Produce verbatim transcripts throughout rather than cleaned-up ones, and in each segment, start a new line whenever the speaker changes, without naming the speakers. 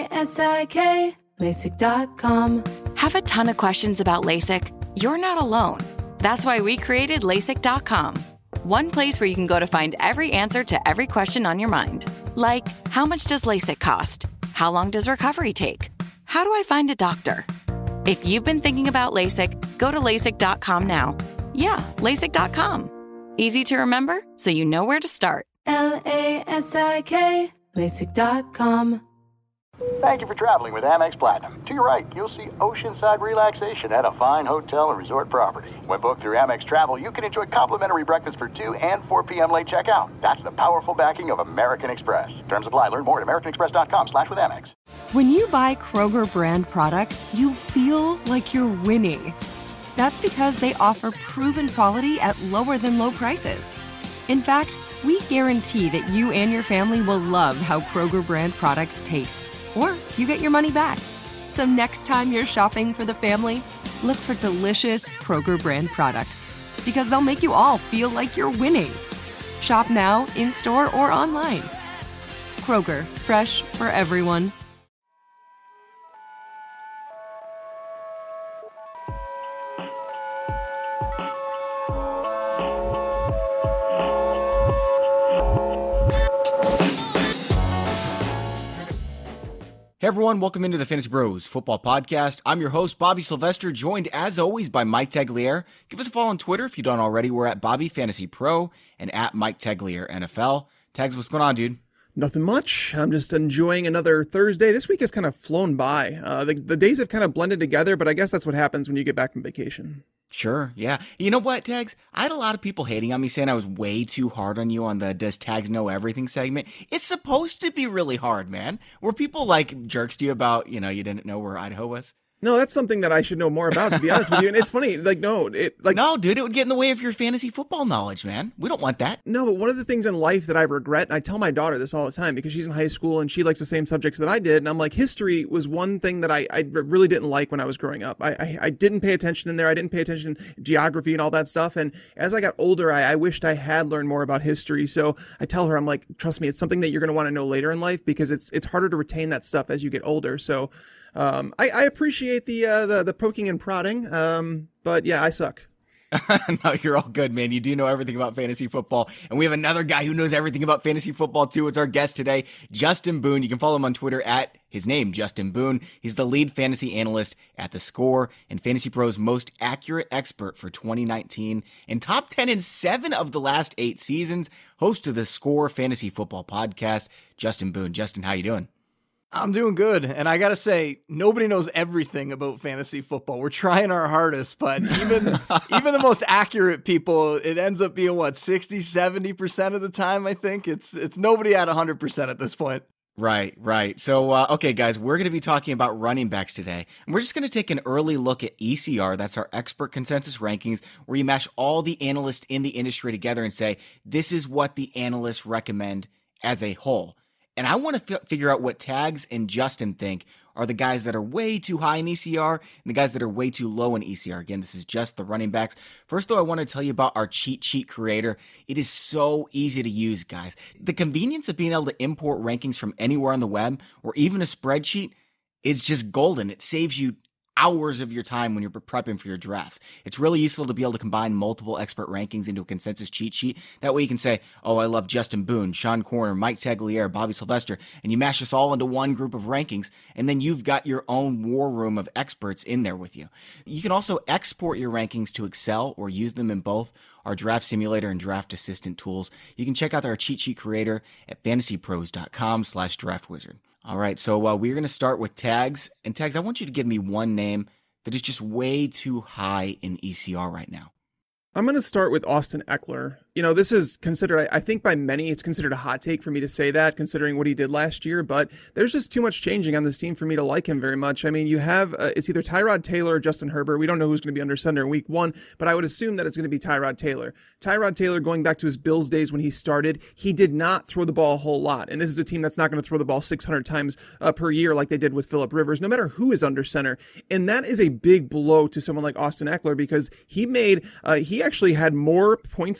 S I K, LASIK dot com.
Have a ton of questions about LASIK? You're not alone. That's why we created LASIK dot com. One place where you can go to find every answer to every question on your mind. Like, how much does LASIK cost? How long does recovery take? How do I find a doctor? If you've been thinking about LASIK, go to LASIK dot com now. Yeah, LASIK dot com. Easy to remember, so you know where to start.
L A S I K, LASIK dot com.
Thank you for traveling with Amex Platinum. To your right, you'll see oceanside relaxation at a fine hotel and resort property. When booked through Amex Travel, you can enjoy complimentary breakfast for two and four p.m. late checkout. That's the powerful backing of American Express. Terms apply. Learn more at americanexpress.com slash with Amex.
When you buy Kroger brand products, you feel like you're winning. That's because they offer proven quality at lower than low prices. In fact, we guarantee that you and your family will love how Kroger brand products taste. Or you get your money back. So next time you're shopping for the family, look for delicious Kroger brand products. Because they'll make you all feel like you're winning. Shop now, in-store, or online. Kroger, fresh for everyone.
Hey everyone, welcome into the Fantasy Bros Football Podcast. I'm your host, Bobby Sylvester, joined as always by Mike Tagliere. Give us a follow on Twitter if you don't already. We're at Bobby Fantasy Pro and at Mike Tagliere N F L. Tags, what's going on, dude?
Nothing much. I'm just enjoying another Thursday. This week has kind of flown by. Uh, the, the days have kind of blended together, but I guess that's what happens when you get back from vacation.
Sure, yeah. You know what, Tags? I had a lot of people hating on me saying I was way too hard on you on the Does Tags Know Everything segment. It's supposed to be really hard, man. Were people like jerks to you about, you know, you didn't know where Idaho was?
No, that's something that I should know more about, to be honest with you. And it's funny, like, no, it like
no, dude, it would get in the way of your fantasy football knowledge, man. We don't want that.
No, but one of the things in life that I regret, and I tell my daughter this all the time because she's in high school and she likes the same subjects that I did. And I'm like, history was one thing that I, I really didn't like when I was growing up. I, I I didn't pay attention in there. I didn't pay attention to geography and all that stuff. And as I got older, I, I wished I had learned more about history. So I tell her, I'm like, trust me, it's something that you're going to want to know later in life because it's it's harder to retain that stuff as you get older. So Um, I, I appreciate the, uh, the, the poking and prodding. Um, but yeah, I suck.
No, you're all good, man. You do know everything about fantasy football. And we have another guy who knows everything about fantasy football too. It's our guest today, Justin Boone. You can follow him on Twitter at his name, Justin Boone. He's the lead fantasy analyst at The Score and Fantasy Pros most accurate expert for twenty nineteen and top ten in seven of the last eight seasons. Host of The Score Fantasy Football Podcast, Justin Boone. Justin, how you doing?
I'm doing good, and I gotta say, nobody knows everything about fantasy football. We're trying our hardest, but even even the most accurate people, it ends up being, what, sixty, seventy percent of the time, I think? It's it's nobody at one hundred percent at this point.
Right, right. So, uh, okay, guys, we're going to be talking about running backs today. And we're just going to take an early look at E C R. That's our expert consensus rankings, where you mash all the analysts in the industry together and say, this is what the analysts recommend as a whole. And I want to f- figure out what Tags and Justin think are the guys that are way too high in E C R and the guys that are way too low in E C R. Again, this is just the running backs. First, though, I want to tell you about our cheat sheet creator. It is so easy to use, guys. The convenience of being able to import rankings from anywhere on the web or even a spreadsheet is just golden. It saves you hours of your time when you're prepping for your drafts. It's really useful to be able to combine multiple expert rankings into a consensus cheat sheet. That way you can say, oh, I love Justin Boone, Sean Corner, Mike Tagliere, Bobby Sylvester, and you mash this all into one group of rankings, and then you've got your own war room of experts in there with you. You can also export your rankings to Excel or use them in both our draft simulator and draft assistant tools. You can check out our cheat sheet creator at fantasypros.com slash draftwizard. All right, so uh, we're going to start with Tags. And Tags, I want you to give me one name that is just way too high in E C R right now.
I'm going to start with Austin Ekeler. You know, this is considered, I think by many, it's considered a hot take for me to say that, considering what he did last year, but there's just too much changing on this team for me to like him very much. I mean, you have, uh, it's either Tyrod Taylor or Justin Herbert. We don't know who's going to be under center in week one, but I would assume that it's going to be Tyrod Taylor. Tyrod Taylor, going back to his Bills days when he started, he did not throw the ball a whole lot. And this is a team that's not going to throw the ball six hundred times uh, per year like they did with Phillip Rivers, no matter who is under center. And that is a big blow to someone like Austin Ekeler because he made, uh, he actually had more points through the air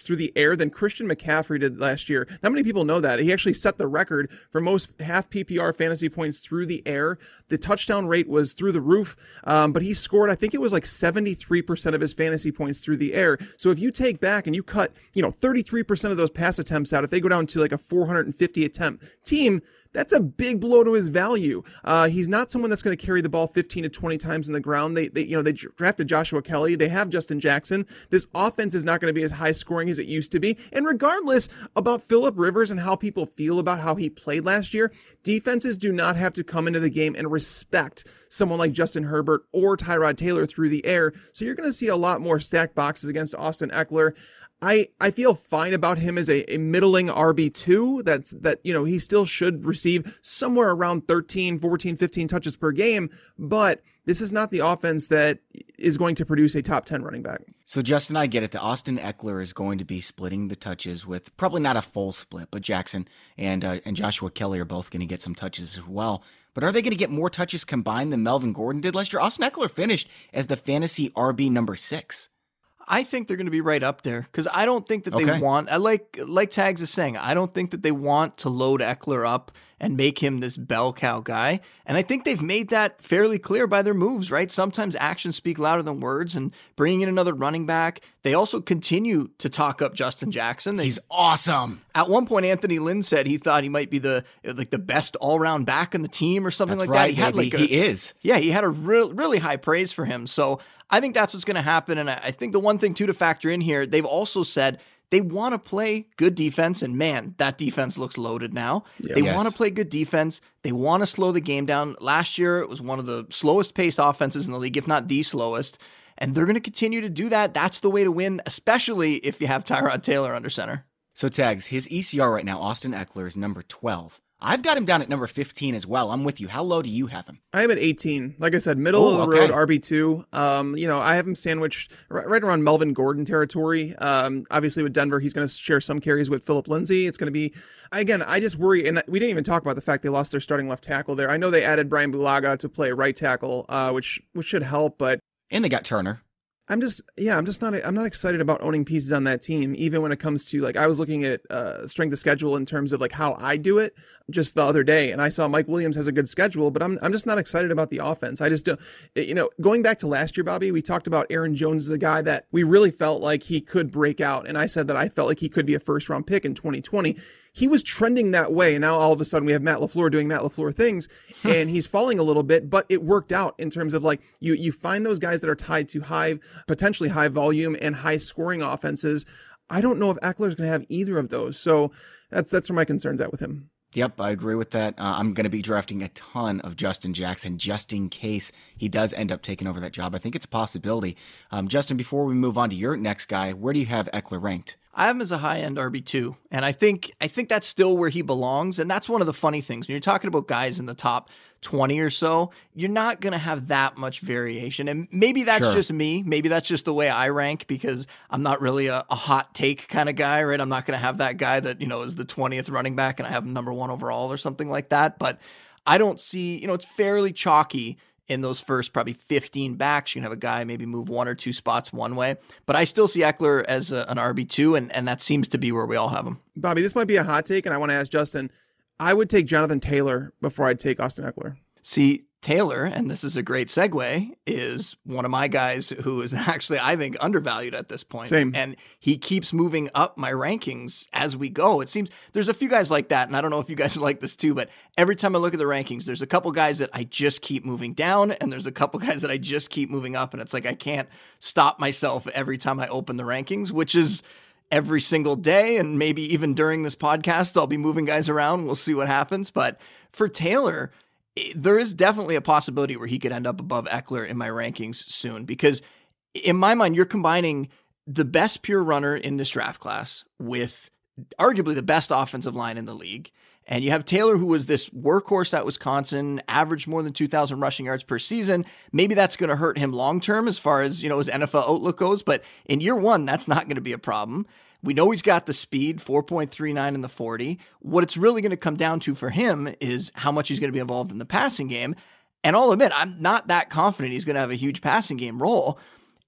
air than Christian McCaffrey did last year. Not many people know that. He actually set the record for most half P P R fantasy points through the air. The touchdown rate was through the roof, um, but he scored, I think it was like seventy-three percent of his fantasy points through the air. So if you take back and you cut, you know, thirty-three percent of those pass attempts out, if they go down to like a four hundred fifty attempt team, that's a big blow to his value. Uh, he's not someone that's going to carry the ball fifteen to twenty times in the ground. They, they, you know, they drafted Joshua Kelly. They have Justin Jackson. This offense is not going to be as high scoring as it used to be. And regardless about Phillip Rivers and how people feel about how he played last year, defenses do not have to come into the game and respect someone like Justin Herbert or Tyrod Taylor through the air. So you're going to see a lot more stacked boxes against Austin Eckler. I, I feel fine about him as a, a middling R B two. That's that, you know, he still should receive somewhere around thirteen, fourteen, fifteen touches per game, but this is not the offense that is going to produce a top ten running back.
So Justin, I get it. The Austin Eckler is going to be splitting the touches with probably not a full split, but Jackson and, uh, and Joshua Kelly are both going to get some touches as well. But are they going to get more touches combined than Melvin Gordon did last year? Austin Eckler finished as the fantasy R B number six.
I think they're going to be right up there because I don't think that they
okay.
want, I like, like Tags is saying, I don't think that they want to load Eckler up and make him this bell cow guy. And I think they've made that fairly clear by their moves, right? Sometimes actions speak louder than words, and bringing in another running back. They also continue to talk up Justin Jackson. They,
He's awesome.
At one point, Anthony Lynn said he thought he might be the like the best all-around back in the team or something
That's
like
right,
that. He had
baby.
like a,
he is.
Yeah, he had a real, really high praise for him. So I think that's what's going to happen. And I think the one thing too to factor in here, they've also said they want to play good defense, and man, that defense looks loaded now. Yeah. They yes. want to play good defense. They want to slow the game down. Last year, it was one of the slowest paced offenses in the league, if not the slowest. And they're going to continue to do that. That's the way to win, especially if you have Tyrod Taylor under center.
So Tags, his E C R right now, Austin Eckler, is number twelve. I've got him down at number fifteen as well. I'm with you. How low do you have him?
I have at eighteen. Like I said, middle
Ooh,
of the
okay.
road R B two. Um, you know, I have him sandwiched right, right around Melvin Gordon territory. Um, obviously with Denver, he's going to share some carries with Phillip Lindsay. It's going to be, again, I just worry, and we didn't even talk about the fact they lost their starting left tackle there. I know they added Brian Bulaga to play right tackle, uh, which which should help, but
and they got Turner.
I'm just, yeah, I'm just not, I'm not excited about owning pieces on that team, even when it comes to, like, I was looking at uh, strength of schedule in terms of, like, how I do it just the other day, and I saw Mike Williams has a good schedule, but I'm I'm just not excited about the offense. I just don't, you know, going back to last year, Bobby, we talked about Aaron Jones as a guy that we really felt like he could break out, and I said that I felt like he could be a first-round pick in twenty twenty. He was trending that way, and now all of a sudden we have Matt LaFleur doing Matt LaFleur things, and he's falling a little bit, but it worked out in terms of, like, you you find those guys that are tied to high, potentially high volume and high scoring offenses. I don't know if Eckler's going to have either of those, so that's that's where my concerns at with him.
Yep, I agree with that. Uh, I'm going to be drafting a ton of Justin Jackson just in case he does end up taking over that job. I think it's a possibility. Um, Justin, before we move on to your next guy, where do you have Eckler ranked?
I have him as a high-end R B two, and I think I think that's still where he belongs, and that's one of the funny things. When you're talking about guys in the top twenty or so, you're not going to have that much variation, and maybe that's
sure.
just me. Maybe that's just the way I rank because I'm not really a, a hot take kind of guy, right? I'm not going to have that guy that, you know, is the twentieth running back and I have him number one overall or something like that, but I don't see, you know, it's fairly chalky in those first probably fifteen backs. You can have a guy maybe move one or two spots one way, but I still see Eckler as a, an R B two, and, and that seems to be where we all have him.
Bobby, this might be a hot take, and I want to ask Justin, I would take Jonathan Taylor before I'd take Austin Eckler.
See, Taylor, and this is a great segue, is one of my guys who is actually, I think, undervalued at this point.
Same.
And he keeps moving up my rankings as we go. It seems there's a few guys like that, and I don't know if you guys like this too, but every time I look at the rankings, there's a couple guys that I just keep moving down, and there's a couple guys that I just keep moving up, and it's like I can't stop myself every time I open the rankings, which is every single day, and maybe even during this podcast, I'll be moving guys around. We'll see what happens. But for Taylor, there is definitely a possibility where he could end up above Eckler in my rankings soon, because in my mind, you're combining the best pure runner in this draft class with arguably the best offensive line in the league. And you have Taylor, who was this workhorse at Wisconsin, averaged more than two thousand rushing yards per season. Maybe that's going to hurt him long-term as far as, you know, his N F L outlook goes, but in year one, that's not going to be a problem. We know he's got the speed, four point three nine in the forty. What it's really going to come down to for him is how much he's going to be involved in the passing game. And I'll admit, I'm not that confident he's going to have a huge passing game role.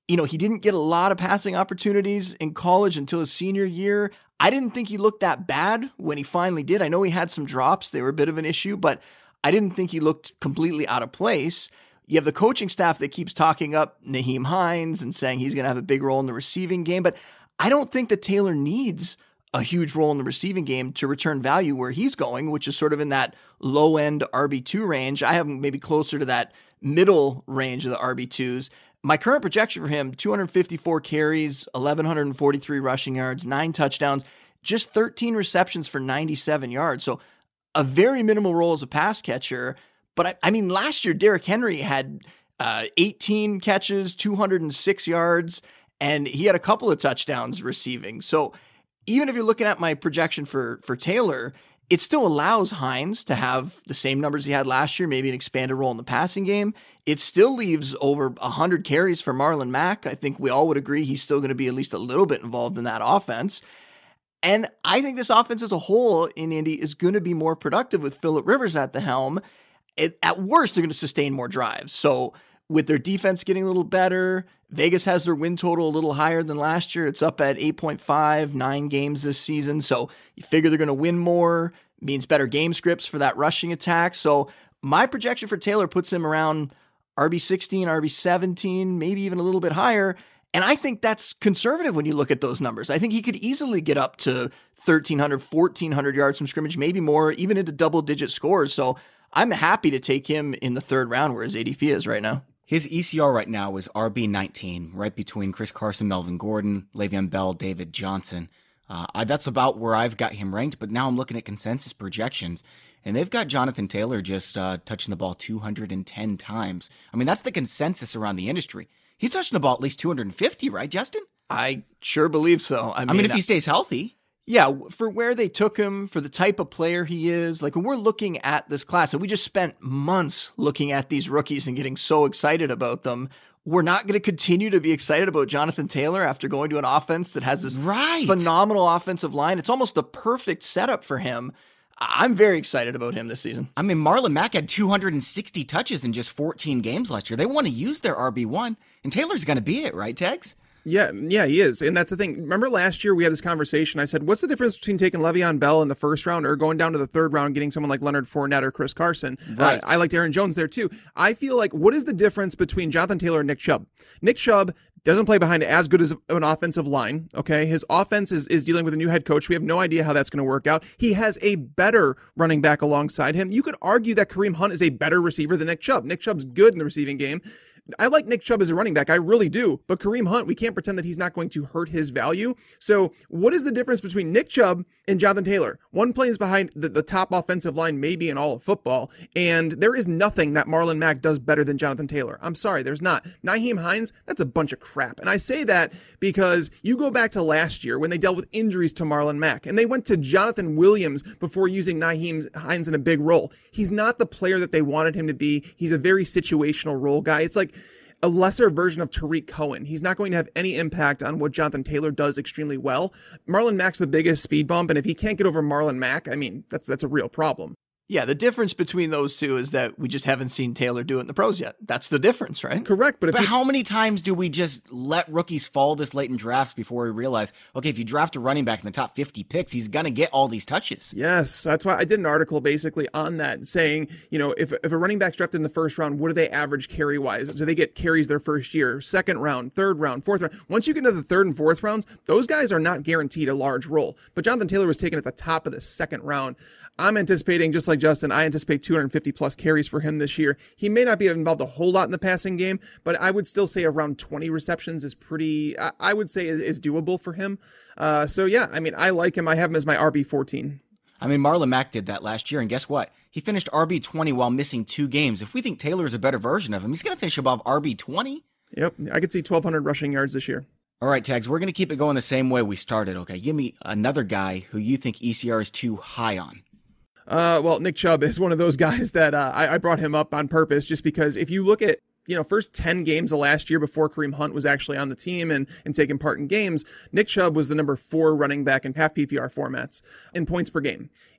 you know, he didn't get a lot of passing opportunities in college until his senior year. I didn't think he looked that bad when he finally did. I know he had some drops. They were a bit of an issue, but I didn't think he looked completely out of place. You have the coaching staff that keeps talking up Nyheim Hines and saying he's going to have a big role in the receiving game, but I don't think that Taylor needs a huge role in the receiving game to return value where he's going, which is sort of in that low-end R B two range. I have him maybe closer to that middle range of the R B twos. My current projection for him, two hundred fifty-four carries, one thousand one hundred forty-three rushing yards, nine touchdowns, just thirteen receptions for ninety-seven yards. So a very minimal role as a pass catcher. But I, I mean, last year, Derrick Henry had uh, eighteen catches, two hundred six yards, and he had a couple of touchdowns receiving. So even if you're looking at my projection for, for Taylor, it still allows Hines to have the same numbers he had last year, maybe an expanded role in the passing game. It still leaves over one hundred carries for Marlon Mack. I think we all would agree he's still going to be at least a little bit involved in that offense. And I think this offense as a whole in Indy is going to be more productive with Phillip Rivers at the helm. It, at worst, they're going to sustain more drives. So with their defense getting a little better, Vegas has their win total a little higher than last year. It's up at eight point five, nine games this season. So you figure they're going to win more, means better game scripts for that rushing attack. So my projection for Taylor puts him around R B sixteen, R B seventeen, maybe even a little bit higher. And I think that's conservative when you look at those numbers. I think he could easily get up to thirteen hundred, fourteen hundred yards from scrimmage, maybe more, even into double-digit scores. So I'm happy to take him in the third round where his A D P is right now.
His E C R right now is R B nineteen, right between Chris Carson, Melvin Gordon, Le'Veon Bell, David Johnson. Uh, I, that's about where I've got him ranked, but now I'm looking at consensus projections, and they've got Jonathan Taylor just uh, touching the ball two hundred ten times. I mean, that's the consensus around the industry. He's touching the ball at least two hundred fifty, right, Justin?
I sure believe so. I mean,
I mean if he stays healthy.
Yeah, for where they took him, for the type of player he is, like when we're looking at this class, and we just spent months looking at these rookies and getting so excited about them, we're not going to continue to be excited about Jonathan Taylor after going to an offense that has this
right.
phenomenal offensive line. It's almost the perfect setup for him. I'm very excited about him this season.
I mean, Marlon Mack had two hundred sixty touches in just fourteen games last year. They want to use their R B one, and Taylor's going to be it, right, Tegs?
Yeah, yeah, he is. And that's the thing. Remember last year we had this conversation. I said, what's the difference between taking Le'Veon Bell in the first round or going down to the third round, getting someone like Leonard Fournette or Chris Carson?
Right.
Uh, I liked Aaron Jones there too. I feel like, what is the difference between Jonathan Taylor and Nick Chubb? Nick Chubb doesn't play behind as good as an offensive line. Okay. His offense is, is dealing with a new head coach. We have no idea how that's going to work out. He has a better running back alongside him. You could argue that Kareem Hunt is a better receiver than Nick Chubb. Nick Chubb's good in the receiving game. I like Nick Chubb as a running back. I really do. But Kareem Hunt, we can't pretend that he's not going to hurt his value. So what is the difference between Nick Chubb and Jonathan Taylor? One plays behind the, the top offensive line, maybe in all of football. And there is nothing that Marlon Mack does better than Jonathan Taylor. I'm sorry, there's not. Nyheim Hines, that's a bunch of crap. And I say that because you go back to last year when they dealt with injuries to Marlon Mack and they went to Jonathan Williams before using Nyheim Hines in a big role. He's not the player that they wanted him to be. He's a very situational role guy. It's like a lesser version of Tariq Cohen. He's not going to have any impact on what Jonathan Taylor does extremely well. Marlon Mack's the biggest speed bump, and if he can't get over Marlon Mack, I mean, that's that's a real problem.
Yeah, the difference between those two is that we just haven't seen Taylor do it in the pros yet. That's the difference, right?
Correct. But, if
but
you,
how many times do we just let rookies fall this late in drafts before we realize, okay, if you draft a running back in the top fifty picks, he's going to get all these touches?
Yes, that's why I did an article basically on that saying, you know, if, if a running back's drafted in the first round, what do they average carry-wise? Do they get carries their first year, second round, third round, fourth round? Once you get into the third and fourth rounds, those guys are not guaranteed a large role. But Jonathan Taylor was taken at the top of the second round. I'm anticipating, just like Justin, I anticipate two hundred fifty plus carries for him this year. He may not be involved a whole lot in the passing game, but I would still say around twenty receptions is pretty, I would say is, is doable for him. Uh, so yeah, I mean, I like him. I have him as my R B fourteen.
I mean, Marlon Mack did that last year, and guess what? He finished R B twenty while missing two games. If we think Taylor is a better version of him, he's going to finish above R B twenty.
Yep, I could see twelve hundred rushing yards this year.
All right, Tags, we're going to keep it going the same way we started, okay? Give me another guy who you think E C R is too high on.
Uh, well, Nick Chubb is one of those guys that uh, I, I brought him up on purpose just because if you look at, you know, first ten games of last year before Kareem Hunt was actually on the team and, and taking part in games, Nick Chubb was the number four running back in half P P R formats in points per game.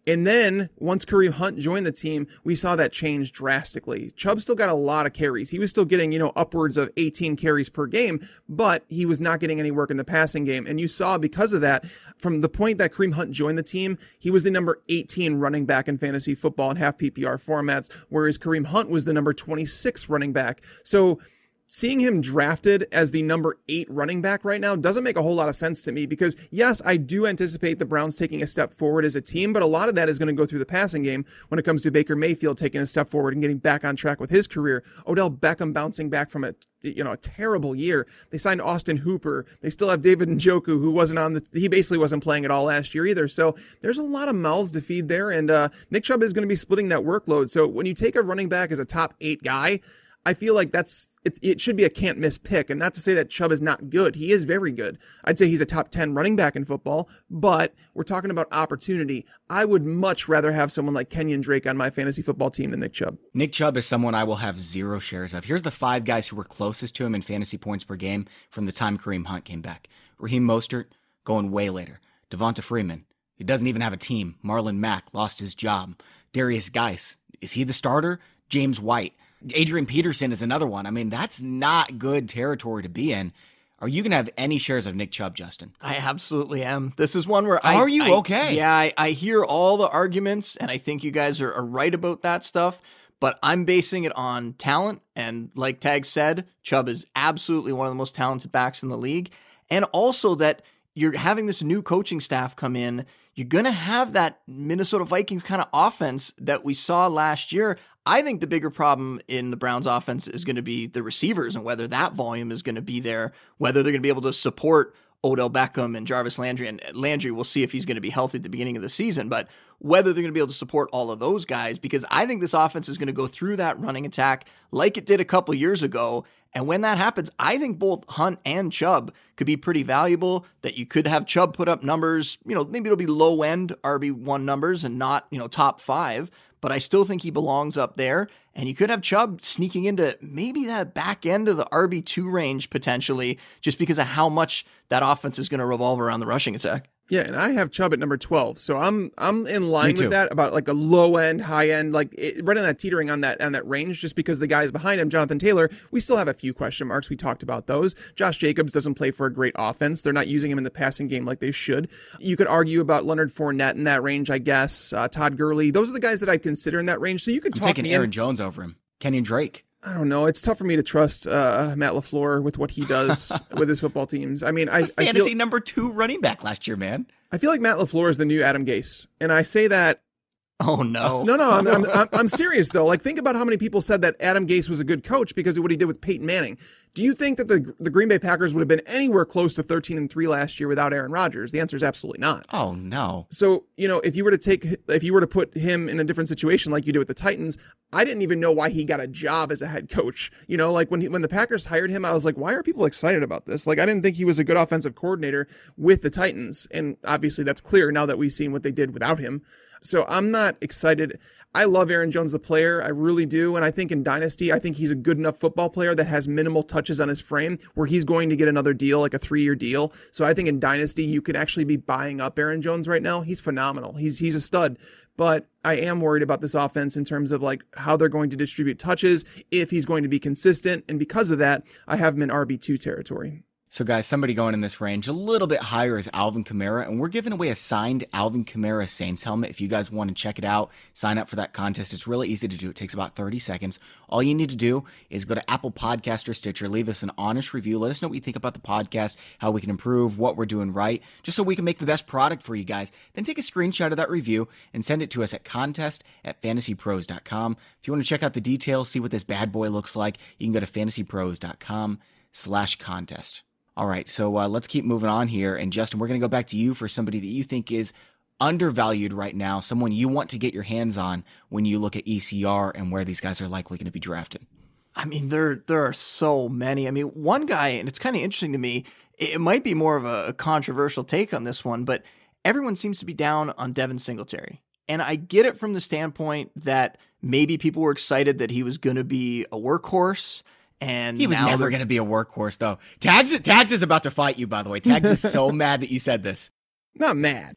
And then once Kareem Hunt joined the team, we saw that change drastically. Chubb still got a lot of carries. He was still getting, you know, upwards of eighteen carries per game, but he was not getting any work in the passing game. And you saw because of that, from the point that Kareem Hunt joined the team, he was the number eighteen running back in fantasy football in half P P R formats, whereas Kareem Hunt was the number twenty-six running back. So seeing him drafted as the number eight running back right now doesn't make a whole lot of sense to me because, yes, I do anticipate the Browns taking a step forward as a team, but a lot of that is going to go through the passing game when it comes to Baker Mayfield taking a step forward and getting back on track with his career. Odell Beckham bouncing back from a you know, a terrible year. They signed Austin Hooper. They still have David Njoku, who wasn't on the, he basically wasn't playing at all last year either. So there's a lot of mouths to feed there. And uh, Nick Chubb is going to be splitting that workload. So when you take a running back as a top eight guy, I feel like that's it, it should be a can't miss pick. And not to say that Chubb is not good. He is very good. I'd say he's a top ten running back in football, but we're talking about opportunity. I would much rather have someone like Kenyon Drake on my fantasy football team than Nick Chubb.
Nick Chubb is someone I will have zero shares of. Here's the five guys who were closest to him in fantasy points per game from the time Kareem Hunt came back. Raheem Mostert, going way later. Devonta Freeman, he doesn't even have a team. Marlon Mack lost his job. Darius Geis, is he the starter? James White. Adrian Peterson is another one. I mean, that's not good territory to be in. Are you going to have any shares of Nick Chubb, Justin?
I absolutely am. This is one where I...
Are you
I,
okay?
Yeah, I, I hear all the arguments, and I think you guys are, are right about that stuff, but I'm basing it on talent, and like Tag said, Chubb is absolutely one of the most talented backs in the league, and also that you're having this new coaching staff come in. You're going to have that Minnesota Vikings kind of offense that we saw last year. I think the bigger problem in the Browns offense is going to be the receivers and whether that volume is going to be there, whether they're going to be able to support Odell Beckham and Jarvis Landry. And Landry, we'll see if he's going to be healthy at the beginning of the season, but whether they're going to be able to support all of those guys, because I think this offense is going to go through that running attack like it did a couple years ago. And when that happens, I think both Hunt and Chubb could be pretty valuable, that you could have Chubb put up numbers, you know, maybe it'll be low end R B one numbers and not, you know, top five, but I still think he belongs up there. And you could have Chubb sneaking into maybe that back end of the R B two range potentially, just because of how much that offense is going to revolve around the rushing attack.
Yeah, and I have Chubb at number twelve, so I'm I'm in line with that, about like a low end, high end, like it, right on that teetering on that on that range. Just because the guys behind him, Jonathan Taylor, we still have a few question marks. We talked about those. Josh Jacobs doesn't play for a great offense. They're not using him in the passing game like they should. You could argue about Leonard Fournette in that range, I guess. Uh, Todd Gurley, those are the guys that I consider in that range. So you could
I'm
talk
taking
me
Aaron
in.
Jones over him. Kenyon Drake.
I don't know. It's tough for me to trust uh, Matt LaFleur with what he does with his football teams. I mean, I, I
fantasy
feel,
number two running back last year, man.
I feel like Matt LaFleur is the new Adam Gase, and I say that.
Oh no!
Uh, no, no, I'm, I'm, I'm, I'm serious though. Like, think about how many people said that Adam Gase was a good coach because of what he did with Peyton Manning. Do you think that the the Green Bay Packers would have been anywhere close to thirteen and three last year without Aaron Rodgers? The answer is absolutely not.
Oh no.
So, you know, if you were to take, if you were to put him in a different situation like you did with the Titans, I didn't even know why he got a job as a head coach. You know, like when he, when the Packers hired him, I was like, why are people excited about this? Like, I didn't think he was a good offensive coordinator with the Titans. And obviously that's clear now that we've seen what they did without him. So I'm not excited. I love Aaron Jones, the player. I really do. And I think in Dynasty, I think he's a good enough football player that has minimal touches on his frame where he's going to get another deal, like a three-year deal. So I think in Dynasty, you could actually be buying up Aaron Jones right now. He's phenomenal. He's he's a stud. But I am worried about this offense in terms of like how they're going to distribute touches, if he's going to be consistent. And because of that, I have him in R B two territory.
So guys, somebody going in this range a little bit higher is Alvin Kamara, and we're giving away a signed Alvin Kamara Saints helmet. If you guys want to check it out, sign up for that contest. It's really easy to do. It takes about thirty seconds. All you need to do is go to Apple Podcast or Stitcher, leave us an honest review. Let us know what you think about the podcast, how we can improve, what we're doing right, just so we can make the best product for you guys. Then take a screenshot of that review and send it to us at contest at fantasy pros dot com. If you want to check out the details, see what this bad boy looks like, you can go to fantasy pros dot com slash contest. All right, so uh, let's keep moving on here. And Justin, we're going to go back to you for somebody that you think is undervalued right now, someone you want to get your hands on when you look at E C R and where these guys are likely going to be drafted.
I mean, there there are so many. I mean, one guy, and it's kind of interesting to me, it might be more of a controversial take on this one, but everyone seems to be down on Devin Singletary. And I get it from the standpoint that maybe people were excited that he was going to be a workhorse. And
he was never going to be a workhorse, though. Tags, Tags is about to fight you, by the way. Tags is so mad that you said this.
Not mad.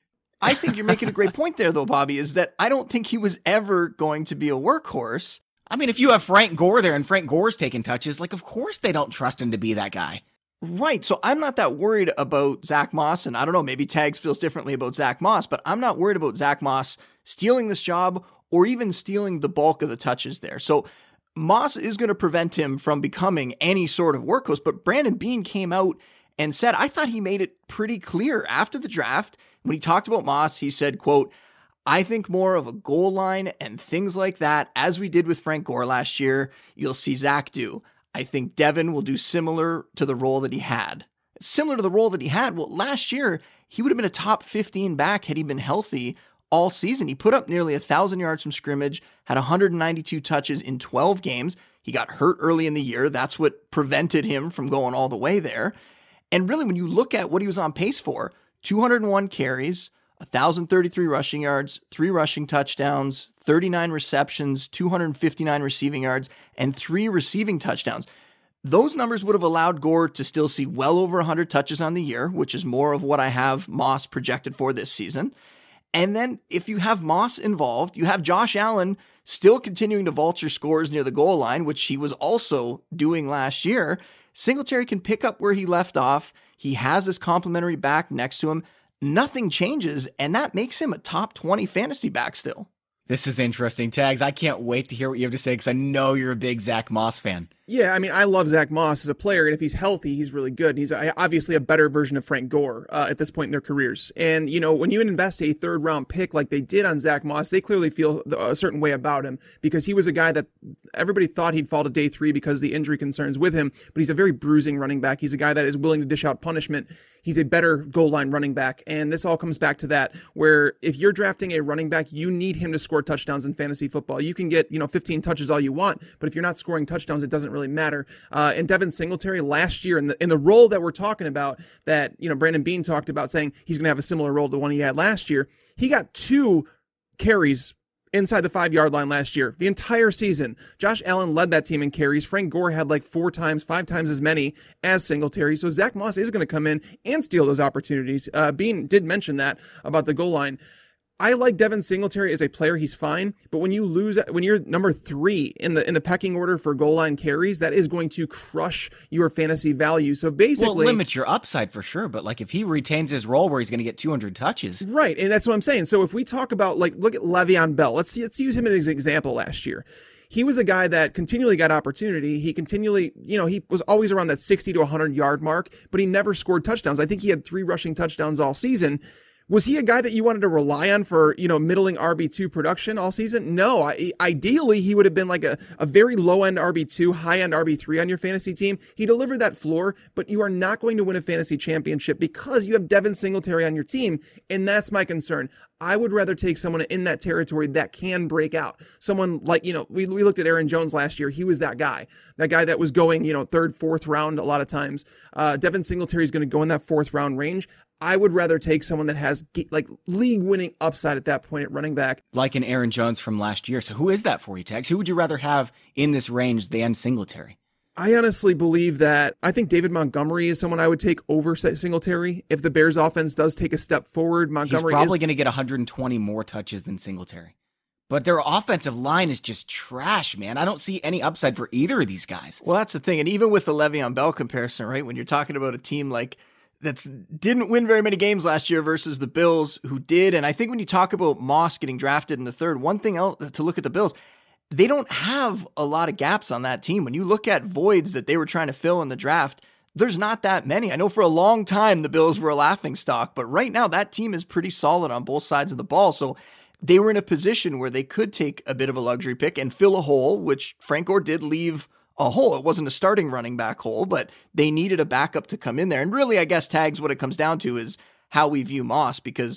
I think you're making a great point there, though, Bobby, is that I don't think he was ever going to be a workhorse.
I mean, if you have Frank Gore there and Frank Gore's taking touches, like, of course they don't trust him to be that guy.
Right. So I'm not that worried about Zach Moss. And I don't know, maybe Tags feels differently about Zach Moss, but I'm not worried about Zach Moss stealing this job or even stealing the bulk of the touches there. So Moss is going to prevent him from becoming any sort of workhorse. But Brandon Beane came out and said, I thought he made it pretty clear after the draft. When he talked about Moss, he said, quote, I think more of a goal line and things like that, as we did with Frank Gore last year, you'll see Zach do. I think Devin will do similar to the role that he had. Similar to the role that he had. Well, last year, he would have been a top fifteen back had he been healthy all season. He put up nearly one thousand yards from scrimmage, had one hundred ninety-two touches in twelve games. He got hurt early in the year. That's what prevented him from going all the way there. And really, when you look at what he was on pace for, two hundred one carries, one thousand thirty-three rushing yards, three rushing touchdowns, thirty-nine receptions, two hundred fifty-nine receiving yards, and three receiving touchdowns. Those numbers would have allowed Gore to still see well over one hundred touches on the year, which is more of what I have Moss projected for this season. And then if you have Moss involved, you have Josh Allen still continuing to vulture scores near the goal line, which he was also doing last year. Singletary can pick up where he left off. He has this complimentary back next to him. Nothing changes, and that makes him a top twenty fantasy back still.
This is interesting, Tags. I can't wait to hear what you have to say because I know you're a big Zach Moss fan.
Yeah, I mean, I love Zach Moss as a player, and if he's healthy, he's really good. He's obviously a better version of Frank Gore uh, at this point in their careers. And, you know, when you invest a third-round pick like they did on Zach Moss, they clearly feel a certain way about him because he was a guy that everybody thought he'd fall to day three because of the injury concerns with him, but he's a very bruising running back. He's a guy that is willing to dish out punishment. He's a better goal line running back, and this all comes back to that, where if you're drafting a running back, you need him to score touchdowns in fantasy football. You can get, you know, fifteen touches all you want, but if you're not scoring touchdowns, it doesn't really matter. Uh, and Devin Singletary last year in the in the role that we're talking about, that, you know, Brandon Beane talked about saying he's going to have a similar role to the one he had last year. He got two carries inside the five-yard line last year, the entire season. Josh Allen led that team in carries. Frank Gore had like four times, five times as many as Singletary. So Zach Moss is going to come in and steal those opportunities. Uh, Beane did mention that about the goal line. I like Devin Singletary as a player. He's fine. But when you lose, when you're number three in the in the pecking order for goal line carries, that is going to crush your fantasy value. So basically,
well, limit your upside for sure. But like if he retains his role where he's going to get two hundred touches,
right? And that's what I'm saying. So if we talk about, like, look at Le'Veon Bell. Let's let's use him as an example. Last year, he was a guy that continually got opportunity. He continually, you know, he was always around that sixty to one hundred yard mark, but he never scored touchdowns. I think he had three rushing touchdowns all season. Was he a guy that you wanted to rely on for, you know, middling R B two production all season? No. I, ideally, he would have been like a, a very low-end R B two, high-end R B three on your fantasy team. He delivered that floor, but you are not going to win a fantasy championship because you have Devin Singletary on your team, and that's my concern. I would rather take someone in that territory that can break out. Someone like, you know, we we looked at Aaron Jones last year. He was that guy, that guy that was going, you know, third, fourth round a lot of times. Uh, Devin Singletary is going to go in that fourth round range. I would rather take someone that has like league winning upside at that point at running back.
Like an Aaron Jones from last year. So who is that for you, Tags? Who would you rather have in this range than Singletary?
I honestly believe that I think David Montgomery is someone I would take over Singletary. If the Bears offense does take a step forward, Montgomery
He's probably
is...
going to get one hundred twenty more touches than Singletary. But their offensive line is just trash, man. I don't see any upside for either of these guys.
Well, that's the thing. And even with the Le'Veon Bell comparison, right, when you're talking about a team like that's didn't win very many games last year versus the Bills who did. And I think when you talk about Moss getting drafted in the third, one thing else to look at the Bills, they don't have a lot of gaps on that team. When you look at voids that they were trying to fill in the draft, there's not that many. I know for a long time the Bills were a laughingstock, but right now that team is pretty solid on both sides of the ball. So they were in a position where they could take a bit of a luxury pick and fill a hole, which Frank Gore did leave a hole. It wasn't a starting running back hole, but they needed a backup to come in there. And really, I guess, Tags, what it comes down to is how we view Moss, because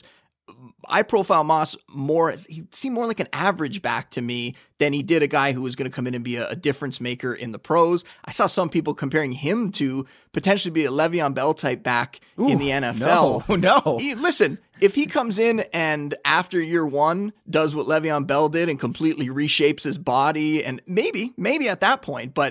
I profile Moss more as he seemed more like an average back to me than he did a guy who was going to come in and be a, a difference maker in the pros. I saw some people comparing him to potentially be a Le'Veon Bell type back Ooh, in the N F L.
No, no.
He, listen, if he comes in and after year one does what Le'Veon Bell did and completely reshapes his body, and maybe, maybe at that point, but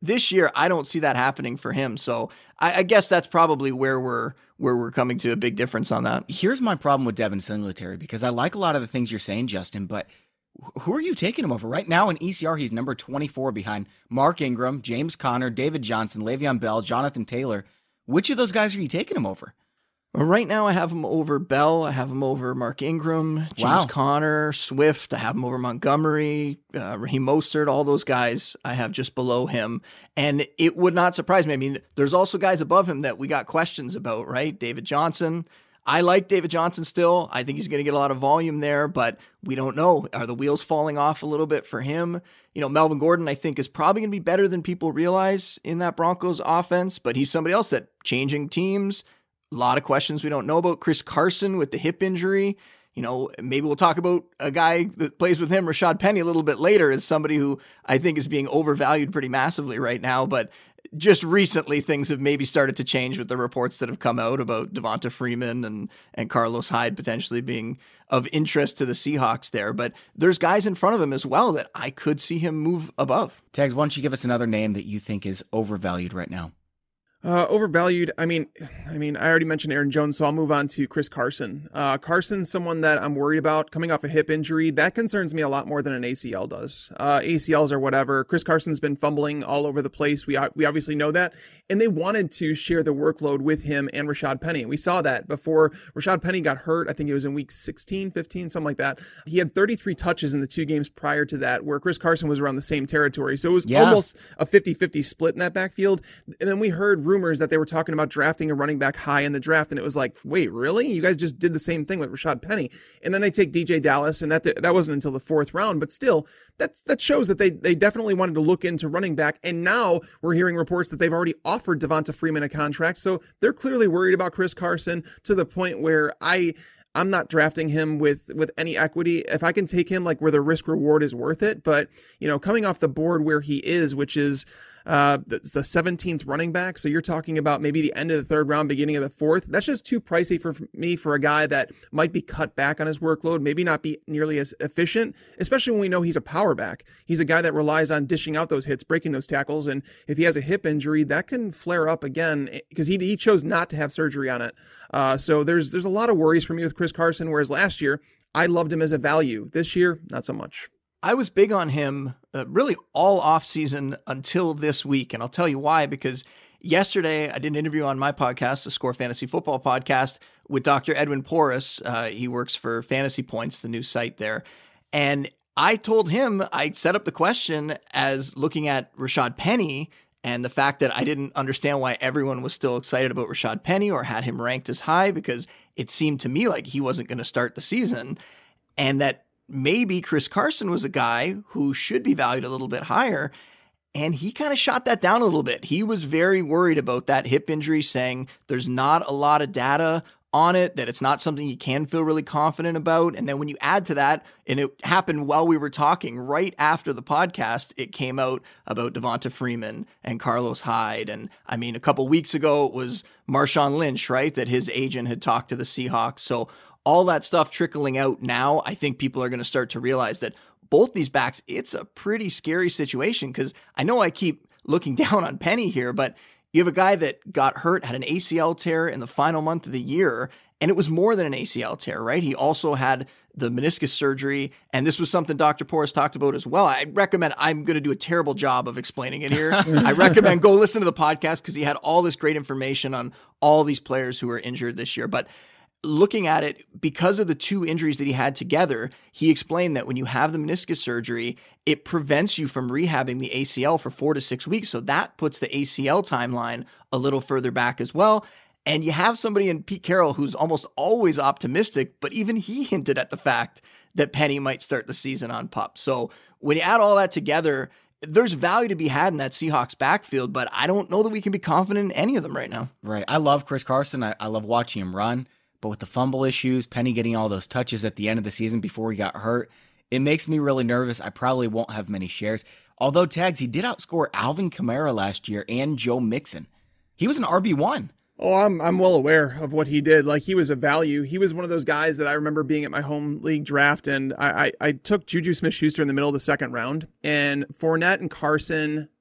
this year, I don't see that happening for him. So I, I guess that's probably where we're where we're coming to a big difference on that.
Here's my problem with Devin Singletary, because I like a lot of the things you're saying, Justin, but who are you taking him over? Right now in E C R, he's number twenty-four behind Mark Ingram, James Conner, David Johnson, Le'Veon Bell, Jonathan Taylor. Which of those guys are you taking him over?
Well, right now, I have him over Bell. I have him over Mark Ingram, James
Wow.
Conner, Swift. I have him over Montgomery, uh, Raheem Mostert, all those guys I have just below him. And it would not surprise me. I mean, there's also guys above him that we got questions about, right? David Johnson. I like David Johnson still. I think he's going to get a lot of volume there, but we don't know. Are the wheels falling off a little bit for him? You know, Melvin Gordon, I think, is probably going to be better than people realize in that Broncos offense, but he's somebody else that changing teams, a lot of questions we don't know about. Chris Carson with the hip injury. You know, maybe we'll talk about a guy that plays with him, Rashad Penny, a little bit later, as somebody who I think is being overvalued pretty massively right now, but just recently, things have maybe started to change with the reports that have come out about Devonta Freeman and, and Carlos Hyde potentially being of interest to the Seahawks there. But there's guys in front of him as well that I could see him move above.
Tags, why don't you give us another name that you think is overvalued right now?
Uh, overvalued. I mean, I mean, I already mentioned Aaron Jones, so I'll move on to Chris Carson. Uh, Carson's someone that I'm worried about coming off a hip injury. That concerns me a lot more than an A C L does. Uh, A C Ls or whatever. Chris Carson's been fumbling all over the place. We we obviously know that, and they wanted to share the workload with him and Rashad Penny. We saw that before Rashad Penny got hurt. I think it was in week sixteen, fifteen, something like that. He had thirty-three touches in the two games prior to that, where Chris Carson was around the same territory. So it was
Yeah.
almost a fifty-fifty split in that backfield. And then we heard rumors that they were talking about drafting a running back high in the draft, and it was like, wait, really? You guys just did the same thing with Rashad Penny. And then they take D J Dallas, and that that wasn't until the fourth round, but still, that's that shows that they they definitely wanted to look into running back. And now we're hearing reports that they've already offered Devonta Freeman a contract, so they're clearly worried about Chris Carson to the point where I I'm not drafting him with with any equity. If I can take him like where the risk reward is worth it, but you know, coming off the board where he is, which is uh, the, the seventeenth running back, so you're talking about maybe the end of the third round, beginning of the fourth. That's just too pricey for me for a guy that might be cut back on his workload, maybe not be nearly as efficient, especially when we know he's a power back. He's a guy that relies on dishing out those hits, breaking those tackles, and if he has a hip injury, that can flare up again because he he chose not to have surgery on it. Uh, so there's there's a lot of worries for me with Chris Carson, whereas last year I loved him as a value. This year, not so much.
I was big on him uh, really all offseason until this week, and I'll tell you why, because yesterday I did an interview on my podcast, the Score Fantasy Football Podcast, with Doctor Edwin Porras. Uh, he works for Fantasy Points, the new site there, and I told him I'd set up the question as looking at Rashad Penny and the fact that I didn't understand why everyone was still excited about Rashad Penny or had him ranked as high, because it seemed to me like he wasn't going to start the season, and that maybe Chris Carson was a guy who should be valued a little bit higher. And he kind of shot that down a little bit. He was very worried about that hip injury, saying there's not a lot of data on it, that it's not something you can feel really confident about. And then when you add to that, and it happened while we were talking, right after the podcast, it came out about Devonta Freeman and Carlos Hyde. And I mean, a couple weeks ago, it was Marshawn Lynch, right? That his agent had talked to the Seahawks. So all that stuff trickling out now, I think people are going to start to realize that both these backs, it's a pretty scary situation, because I know I keep looking down on Penny here, but you have a guy that got hurt, had an A C L tear in the final month of the year, and it was more than an A C L tear, right? He also had the meniscus surgery, and this was something Doctor Porras talked about as well. I recommend, I'm going to do a terrible job of explaining it here. I recommend go listen to the podcast, because he had all this great information on all these players who were injured this year. But looking at it, because of the two injuries that he had together, he explained that when you have the meniscus surgery, it prevents you from rehabbing the A C L for four to six weeks. So that puts the A C L timeline a little further back as well. And you have somebody in Pete Carroll who's almost always optimistic, but even he hinted at the fact that Penny might start the season on PUP. So when you add all that together, there's value to be had in that Seahawks backfield, but I don't know that we can be confident in any of them right now.
Right. I love Chris Carson. I, I love watching him run. But with the fumble issues, Penny getting all those touches at the end of the season before he got hurt, it makes me really nervous. I probably won't have many shares. Although, Tags, he did outscore Alvin Kamara last year and Joe Mixon. He was an R B one.
Oh, I'm I'm well aware of what he did. Like, he was a value. He was one of those guys that I remember being at my home league draft, and I I, I took Juju Smith-Schuster in the middle of the second round, and Fournette and Carson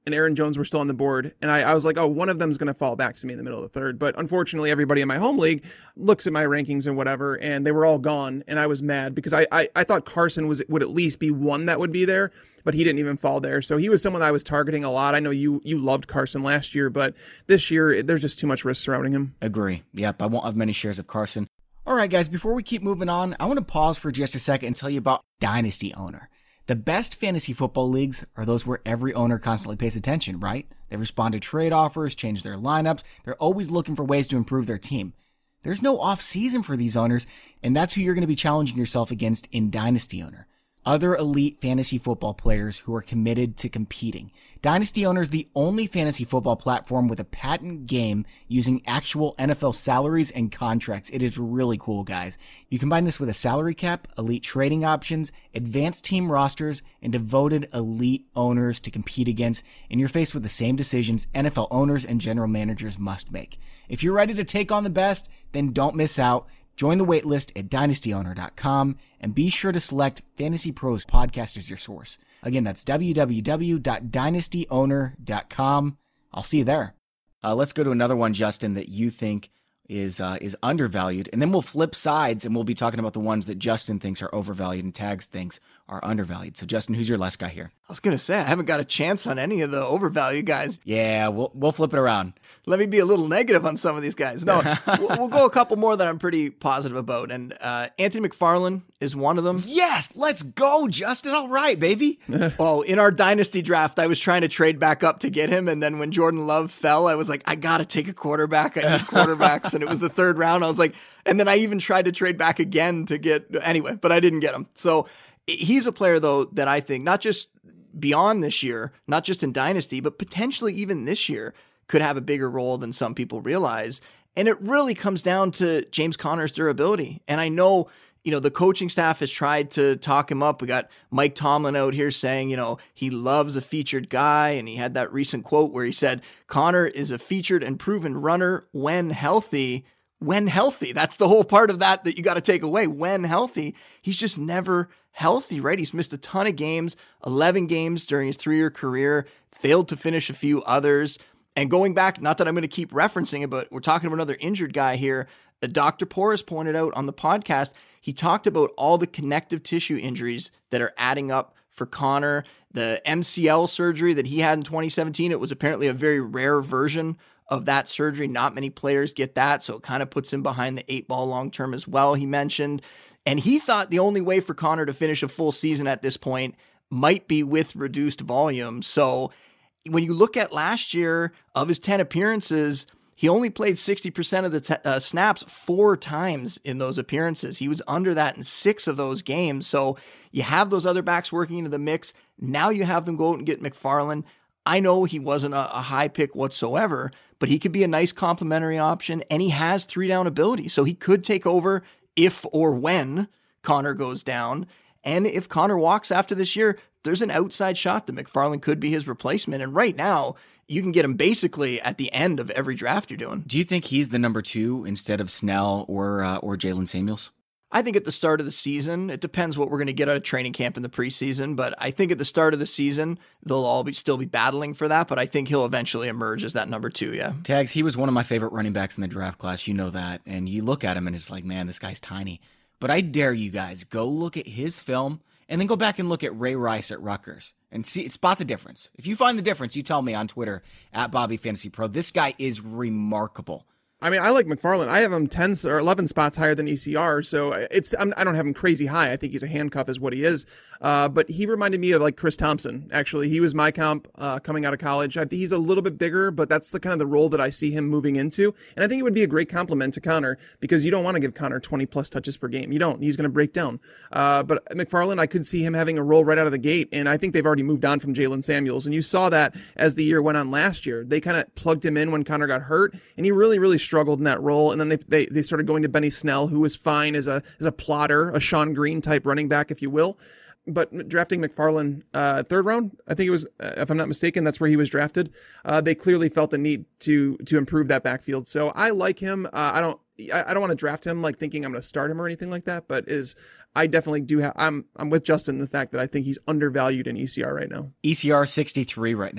and Aaron Jones were still on the board. And I, I was like, oh, one of them is going to fall back to me in the middle of the third. But unfortunately, everybody in my home league looks at my rankings and whatever, and they were all gone. And I was mad because I, I, I thought Carson was would at least be one that would be there, but he didn't even fall there. So he was someone I was targeting a lot. I know you you loved Carson last year, but this year, there's just too much risk surrounding him.
Agree. Yep, I won't have many shares of Carson. All right, guys, before we keep moving on, I want to pause for just a second and tell you about Dynasty Owner. The best fantasy football leagues are those where every owner constantly pays attention, right? They respond to trade offers, change their lineups. They're always looking for ways to improve their team. There's no off season for these owners, and that's who you're going to be challenging yourself against in Dynasty Owner. Other elite fantasy football players who are committed to competing. Dynasty Owner is the only fantasy football platform with a patent game using actual N F L salaries and contracts. It is really cool, guys. You combine this with a salary cap, elite trading options, advanced team rosters, and devoted elite owners to compete against, and you're faced with the same decisions N F L owners and general managers must make. If you're ready to take on the best, then don't miss out. Join the waitlist at dynasty owner dot com and be sure to select Fantasy Pros Podcast as your source. Again, that's w w w dot dynasty owner dot com. I'll see you there. Uh, let's go to another one, Justin, that you think is uh, is undervalued, and then we'll flip sides and we'll be talking about the ones that Justin thinks are overvalued and Tags thinks are undervalued. So, Justin, who's your last guy here?
I was gonna say I haven't got a chance on any of the overvalued guys.
Yeah, we'll we'll flip it around.
Let me be a little negative on some of these guys. No, we'll, we'll go a couple more that I'm pretty positive about. And uh, Anthony McFarland is one of them.
Yes, let's go, Justin. All right, baby.
Well, in our dynasty draft, I was trying to trade back up to get him. And then when Jordan Love fell, I was like, I got to take a quarterback. I need quarterbacks. And it was the third round. I was like, and then I even tried to trade back again to get, anyway, but I didn't get him. So he's a player, though, that I think not just beyond this year, not just in dynasty, but potentially even this year, could have a bigger role than some people realize. And it really comes down to James Conner's durability. And I know, you know, the coaching staff has tried to talk him up. We got Mike Tomlin out here saying, you know, he loves a featured guy. And he had that recent quote where he said, Conner is a featured and proven runner when healthy. When healthy. That's the whole part of that that you got to take away. When healthy. He's just never healthy, right? He's missed a ton of games, eleven games during his three-year career, failed to finish a few others. And going back, not that I'm going to keep referencing it, but we're talking about another injured guy here. Doctor Porras pointed out on the podcast, he talked about all the connective tissue injuries that are adding up for Conner. The M C L surgery that he had in twenty seventeen, it was apparently a very rare version of that surgery. Not many players get that, so it kind of puts him behind the eight ball long term as well, he mentioned. And he thought the only way for Conner to finish a full season at this point might be with reduced volume. So when you look at last year, of his ten appearances, he only played sixty percent of the t- uh, snaps four times in those appearances. He was under that in six of those games. So you have those other backs working into the mix. Now you have them go out and get McFarland. I know he wasn't a, a high pick whatsoever, but he could be a nice complementary option, and he has three down ability. So he could take over if or when Conner goes down. And if Conner walks after this year, there's an outside shot that McFarland could be his replacement. And right now, you can get him basically at the end of every draft you're doing.
Do you think he's the number two instead of Snell or uh, or Jalen Samuels?
I think at the start of the season, it depends what we're going to get out of training camp in the preseason, but I think at the start of the season, they'll all be still be battling for that, but I think he'll eventually emerge as that number two, yeah.
Tags, he was one of my favorite running backs in the draft class, you know that, and you look at him and it's like, man, this guy's tiny. But I dare you guys, go look at his film, and then go back and look at Ray Rice at Rutgers and see, spot the difference. If you find the difference, you tell me on Twitter at Bobby Fantasy Pro. This guy is remarkable.
I mean, I like McFarland. I have him ten or eleven spots higher than E C R, so it's I'm, I don't have him crazy high. I think he's a handcuff is what he is. Uh, but he reminded me of like Chris Thompson. Actually, he was my comp uh, coming out of college. I think he's a little bit bigger, but that's the kind of the role that I see him moving into. And I think it would be a great compliment to Conner because you don't want to give Conner twenty plus touches per game. You don't. He's going to break down. Uh, but McFarland, I could see him having a role right out of the gate. And I think they've already moved on from Jalen Samuels. And you saw that as the year went on last year. They kind of plugged him in when Conner got hurt, and he really, really struggled in that role. And then they, they they started going to Benny Snell, who was fine as a as a plotter, a Sean Green type running back, if you will. But drafting McFarland uh, third round, I think it was, uh, if I'm not mistaken, that's where he was drafted. Uh, they clearly felt the need to to improve that backfield. So I like him. Uh, I don't I, I don't want to draft him like thinking I'm going to start him or anything like that. But is I definitely do have. I'm I'm with Justin in the fact that I think he's undervalued in E C R right now.
E C R sixty-three right now.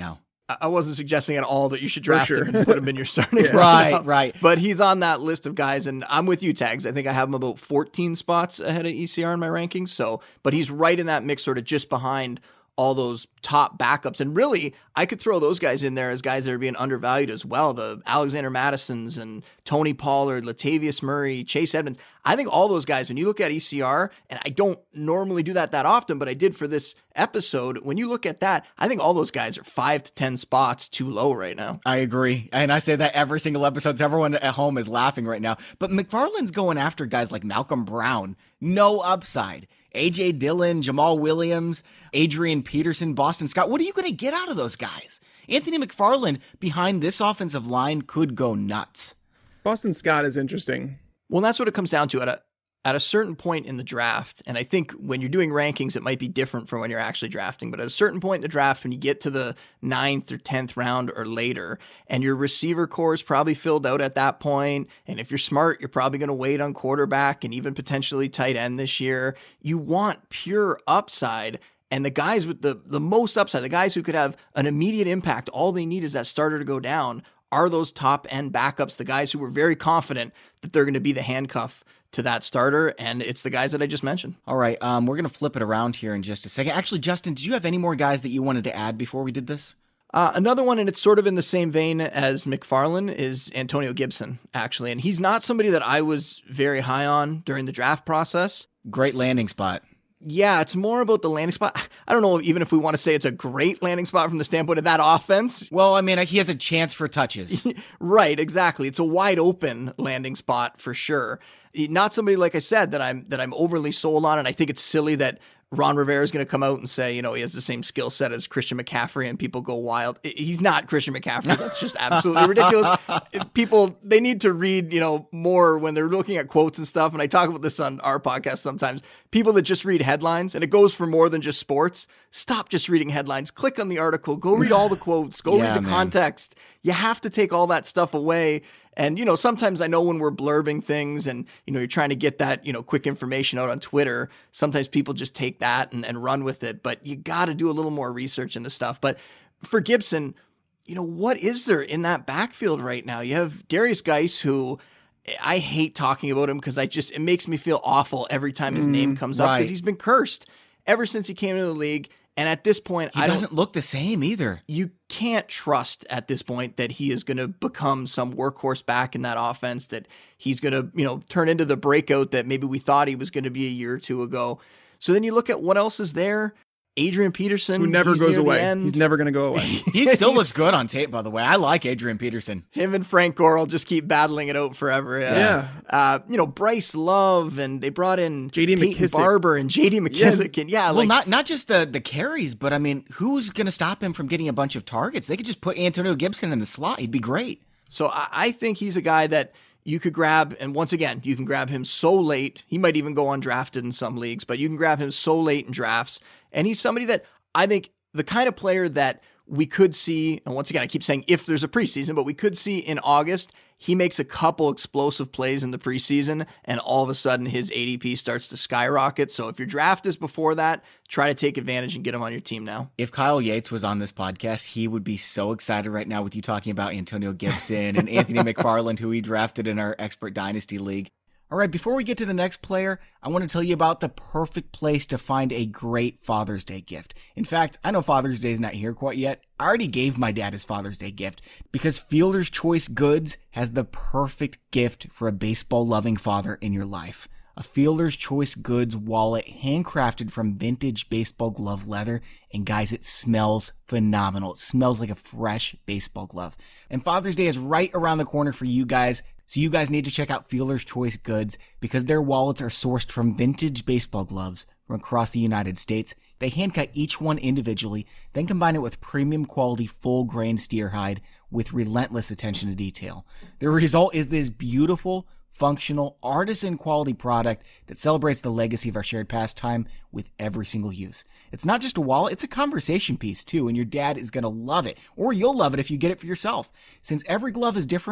I wasn't suggesting at all that you should draft
sure.
him and put him in your starting
Yeah.
Right,
lineup.
right.
But he's on that list of guys, and I'm with you, Tags. I think I have him about fourteen spots ahead of E C R in my rankings. So, but he's right in that mix, sort of just behind all those top backups. And really, I could throw those guys in there as guys that are being undervalued as well. The Alexander Madisons and Tony Pollard, Latavius Murray, Chase Edmonds. I think all those guys, when you look at E C R, and I don't normally do that that often, but I did for this episode, when you look at that, I think all those guys are five to ten spots too low right now.
I agree. And I say that every single episode, so everyone at home is laughing right now. But McFarland's going after guys like Malcolm Brown. No upside. A J Dillon, Jamal Williams, Adrian Peterson, Boston Scott. What are you going to get out of those guys? Anthony McFarland behind this offensive line could go nuts.
Boston Scott is interesting.
Well, that's what it comes down to at a at a certain point in the draft. And I think when you're doing rankings, it might be different from when you're actually drafting. But at a certain point in the draft, when you get to the ninth or tenth round or later, and your receiver core is probably filled out at that point, and if you're smart, you're probably going to wait on quarterback and even potentially tight end this year. You want pure upside. And the guys with the, the most upside, the guys who could have an immediate impact, all they need is that starter to go down, are those top end backups, the guys who were very confident that they're going to be the handcuff to that starter, and it's the guys that I just mentioned.
All right, um, we're going to flip it around here in just a second. Actually, Justin, did you have any more guys that you wanted to add before we did this?
Uh, another one, and it's sort of in the same vein as McFarland, is Antonio Gibson, actually. And he's not somebody that I was very high on during the draft process.
Great landing spot.
Yeah, it's more about the landing spot. I don't know even if we want to say it's a great landing spot from the standpoint of that offense.
Well, I mean, he has a chance for touches.
Right, exactly. It's a wide open landing spot for sure. Not somebody, like I said, that I'm that I'm overly sold on, and I think it's silly that Ron Rivera is going to come out and say, you know, he has the same skill set as Christian McCaffrey, and people go wild. He's not Christian McCaffrey. That's just absolutely ridiculous. People, they need to read, you know, more when they're looking at quotes and stuff. And I talk about this on our podcast sometimes. People that just read headlines, and it goes for more than just sports. Stop just reading headlines. Click on the article. Go read all the quotes. Go
Yeah,
read the
man.
context. You have to take all that stuff away. And, you know, sometimes I know when we're blurbing things and, you know, you're trying to get that, you know, quick information out on Twitter, sometimes people just take that and, and run with it. But you got to do a little more research into stuff. But for Gibson, you know, what is there in that backfield right now? You have Darius Geis, who I hate talking about him because I just, it makes me feel awful every time his mm, name comes up, because
right.
he's been cursed ever since he came into the league. And at this point,
he
I
doesn't
don't
look the same either.
You can't trust at this point that he is going to become some workhorse back in that offense, that he's going to, you know, turn into the breakout that maybe we thought he was going to be a year or two ago. So then you look at what else is there. Adrian Peterson,
who never
he's
goes
near the
away.
end.
He's never going to go away.
He still looks good on tape, by the way. I like Adrian Peterson.
Him and Frank Gore will just keep battling it out forever. Yeah.
Yeah.
Uh, you know, Bryce Love, and they brought in
J D
Peyton
McKissick.
Barber and J D McKissick.
Yeah.
And yeah,
Well,
like,
not not just the, the carries, but I mean, who's going to stop him from getting a bunch of targets? They could just put Antonio Gibson in the slot. He'd be great.
So I, I think he's a guy that you could grab, and once again, you can grab him so late. He might even go undrafted in some leagues, but you can grab him so late in drafts. And he's somebody that I think the kind of player that we could see, and once again, I keep saying if there's a preseason, but we could see in August, he makes a couple explosive plays in the preseason, and all of a sudden his A D P starts to skyrocket. So if your draft is before that, try to take advantage and get him on your team now.
If Kyle Yates was on this podcast, he would be so excited right now with you talking about Antonio Gibson and Anthony McFarland, who he drafted in our Expert Dynasty League. All right, before we get to the next player, I want to tell you about the perfect place to find a great Father's Day gift. In fact, I know Father's Day is not here quite yet. I already gave my dad his Father's Day gift because Fielder's Choice Goods has the perfect gift for a baseball-loving father in your life. A Fielder's Choice Goods wallet handcrafted from vintage baseball glove leather. And guys, it smells phenomenal. It smells like a fresh baseball glove. And Father's Day is right around the corner for you guys. So you guys need to check out Fielder's Choice Goods because their wallets are sourced from vintage baseball gloves from across the United States. They hand cut each one individually, then combine it with premium quality full grain steer hide with relentless attention to detail. The result is this beautiful, functional, artisan quality product that celebrates the legacy of our shared pastime with every single use. It's not just a wallet, it's a conversation piece too, and your dad is going to love it. Or you'll love it if you get it for yourself. Since every glove is different,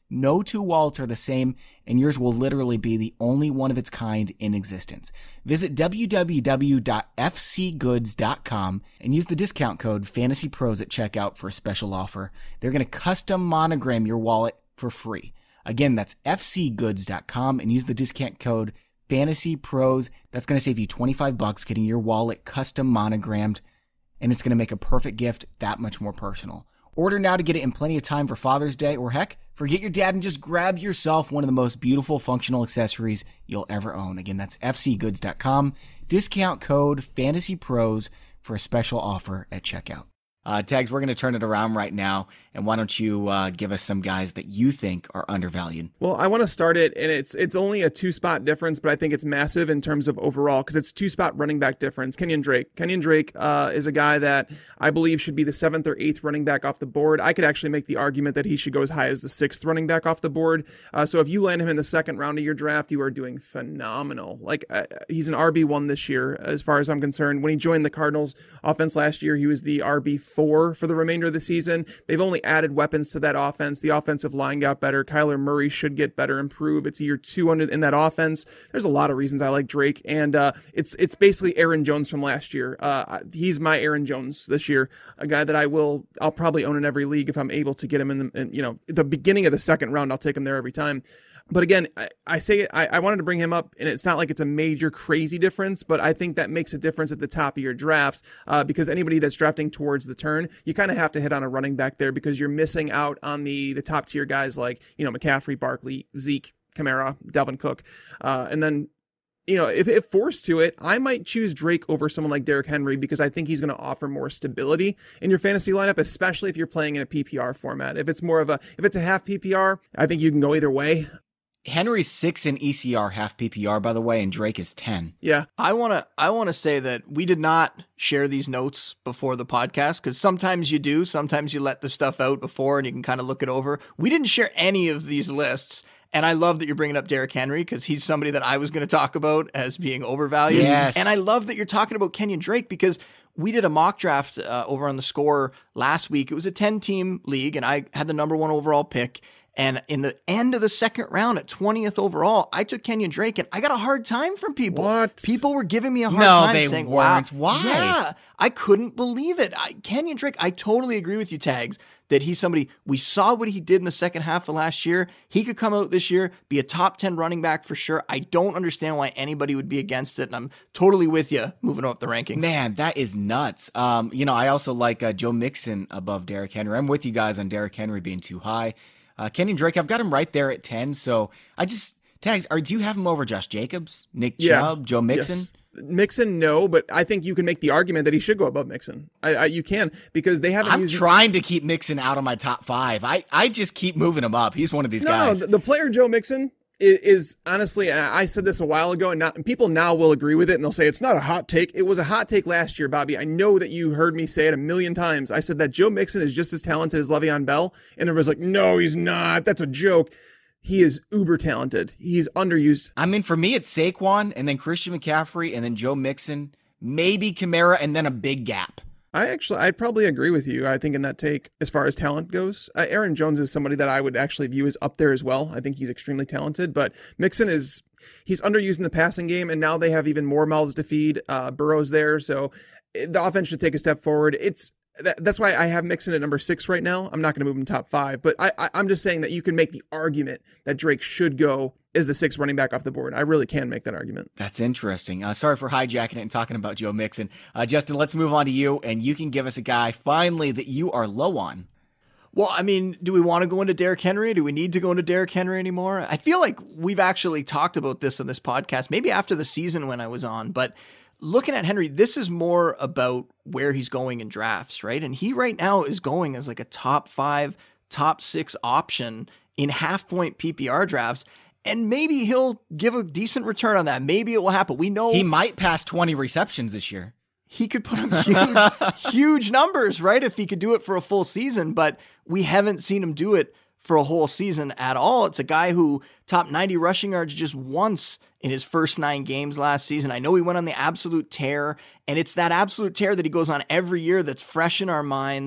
No two wallets are the same, and yours will literally be the only one of its kind in existence. Visit w w w dot f c goods dot com and use the discount code FANTASYPROS at checkout for a special offer. They're going to custom monogram your wallet for free. Again, that's f c goods dot com and use the discount code FANTASYPROS. That's going to save you twenty-five bucks getting your wallet custom monogrammed, and it's going to make a perfect gift that much more personal. Order now to get it in plenty of time for Father's Day, or heck, forget your dad and just grab yourself one of the most beautiful functional accessories you'll ever own. Again, that's f c goods dot com. Discount code FANTASYPROS for a special offer at checkout. Uh, Tags, we're going to turn it around right now, and why don't you uh, give us some guys that you think are undervalued?
Well, I want to start it, and it's it's only a two-spot difference, but I think it's massive in terms of overall, because it's two-spot running back difference. Kenyon Drake. Kenyon Drake uh, is a guy that I believe should be the seventh or eighth running back off the board. I could actually make the argument that he should go as high as the sixth running back off the board. Uh, so if you land him in the second round of your draft, you are doing phenomenal. Like, uh, he's an R B one this year, as far as I'm concerned. When he joined the Cardinals offense last year, he was the R B four for the remainder of the season. They've only added weapons to that offense. The offensive line got better. Kyler Murray should get better, improve. It's year two under in that offense. There's a lot of reasons I like Drake, and uh, it's it's basically Aaron Jones from last year. Uh, he's my Aaron Jones this year, a guy that I will I'll probably own in every league if I'm able to get him in the in, you know the beginning of the second round. I'll take him there every time. But again, I, I say I, I wanted to bring him up, and it's not like it's a major crazy difference, but I think that makes a difference at the top of your draft uh, because anybody that's drafting towards the turn, you kind of have to hit on a running back there because you're missing out on the the top tier guys like, you know, McCaffrey, Barkley, Zeke, Kamara, Dalvin Cook. Uh, and then, you know, if, if forced to it, I might choose Drake over someone like Derrick Henry because I think he's going to offer more stability in your fantasy lineup, especially if you're playing in a P P R format. If it's more of a, if it's a half P P R, I think you can go either way.
Henry's six in E C R, half P P R, by the way, and Drake is ten.
Yeah.
I want to I want to say that we did not share these notes before the podcast because sometimes you do. Sometimes you let the stuff out before and you can kind of look it over. We didn't share any of these lists. And I love that you're bringing up Derrick Henry because he's somebody that I was going to talk about as being overvalued.
Yes.
And I love that you're talking about Kenyon Drake because we did a mock draft uh, over on the Score last week. It was a ten-team league, and I had the number one overall pick. And in the end of the second round at twentieth overall, I took Kenyon Drake, and I got a hard time from people.
What?
People were giving me a hard
no,
time
they
saying,
weren't.
wow.
Why?
Yeah, I couldn't believe it. I, Kenyon Drake, I totally agree with you, Tags, that he's somebody, we saw what he did in the second half of last year. He could come out this year, be a top ten running back for sure. I don't understand why anybody would be against it, and I'm totally with you moving up the rankings.
Man, that is nuts. Um, you know, I also like uh, Joe Mixon above Derrick Henry. I'm with you guys on Derrick Henry being too high. Uh, Kenyon Drake, I've got him right there at ten, so I just, Tags, are, do you have him over Josh Jacobs, Nick
Yeah.
Chubb, Joe Mixon?
Yes. Mixon, no, but I think you can make the argument that he should go above Mixon. I, I you can because they haven't.
I'm
used
trying to keep Mixon out of my top five. I, I just keep moving him up. He's one of these
no,
guys.
No, the, the player Joe Mixon is, is honestly, and I said this a while ago, and, not, and people now will agree with it, and they'll say it's not a hot take. It was a hot take last year, Bobby. I know that you heard me say it a million times. I said that Joe Mixon is just as talented as Le'Veon Bell, and everyone's like, no, he's not. That's a joke. He is uber talented. He's underused.
I mean, for me, it's Saquon, and then Christian McCaffrey, and then Joe Mixon, maybe Kamara, and then a big gap.
I actually, I'd probably agree with you. I think in that take, as far as talent goes, uh, Aaron Jones is somebody that I would actually view as up there as well. I think he's extremely talented, but Mixon is, he's underused in the passing game, and now they have even more mouths to feed. Uh, Burrow's there, so the offense should take a step forward. It's that, that's why I have Mixon at number six right now. I'm not going to move him top five, but I, I, I'm just saying that you can make the argument that Drake should go as the sixth running back off the board. I really can make that argument.
That's interesting. Uh, sorry for hijacking it and talking about Joe Mixon. Uh, Justin, let's move on to you, and you can give us a guy finally that you are low on.
Well, I mean, do we want to go into Derrick Henry? Do we need to go into Derrick Henry anymore? I feel like we've actually talked about this on this podcast, maybe after the season when I was on, but looking at Henry, this is more about where he's going in drafts, right? And he right now is going as like a top five, top six option in half point P P R drafts. And maybe he'll give a decent return on that. Maybe it will happen. We know
he might pass twenty receptions this year.
He could put up huge, huge numbers, right? If he could do it for a full season, but we haven't seen him do it for a whole season at all. It's a guy who top ninety rushing yards just once in his first nine games last season. I know he went on the absolute tear, and it's that absolute tear that he goes on every year that's fresh in our minds.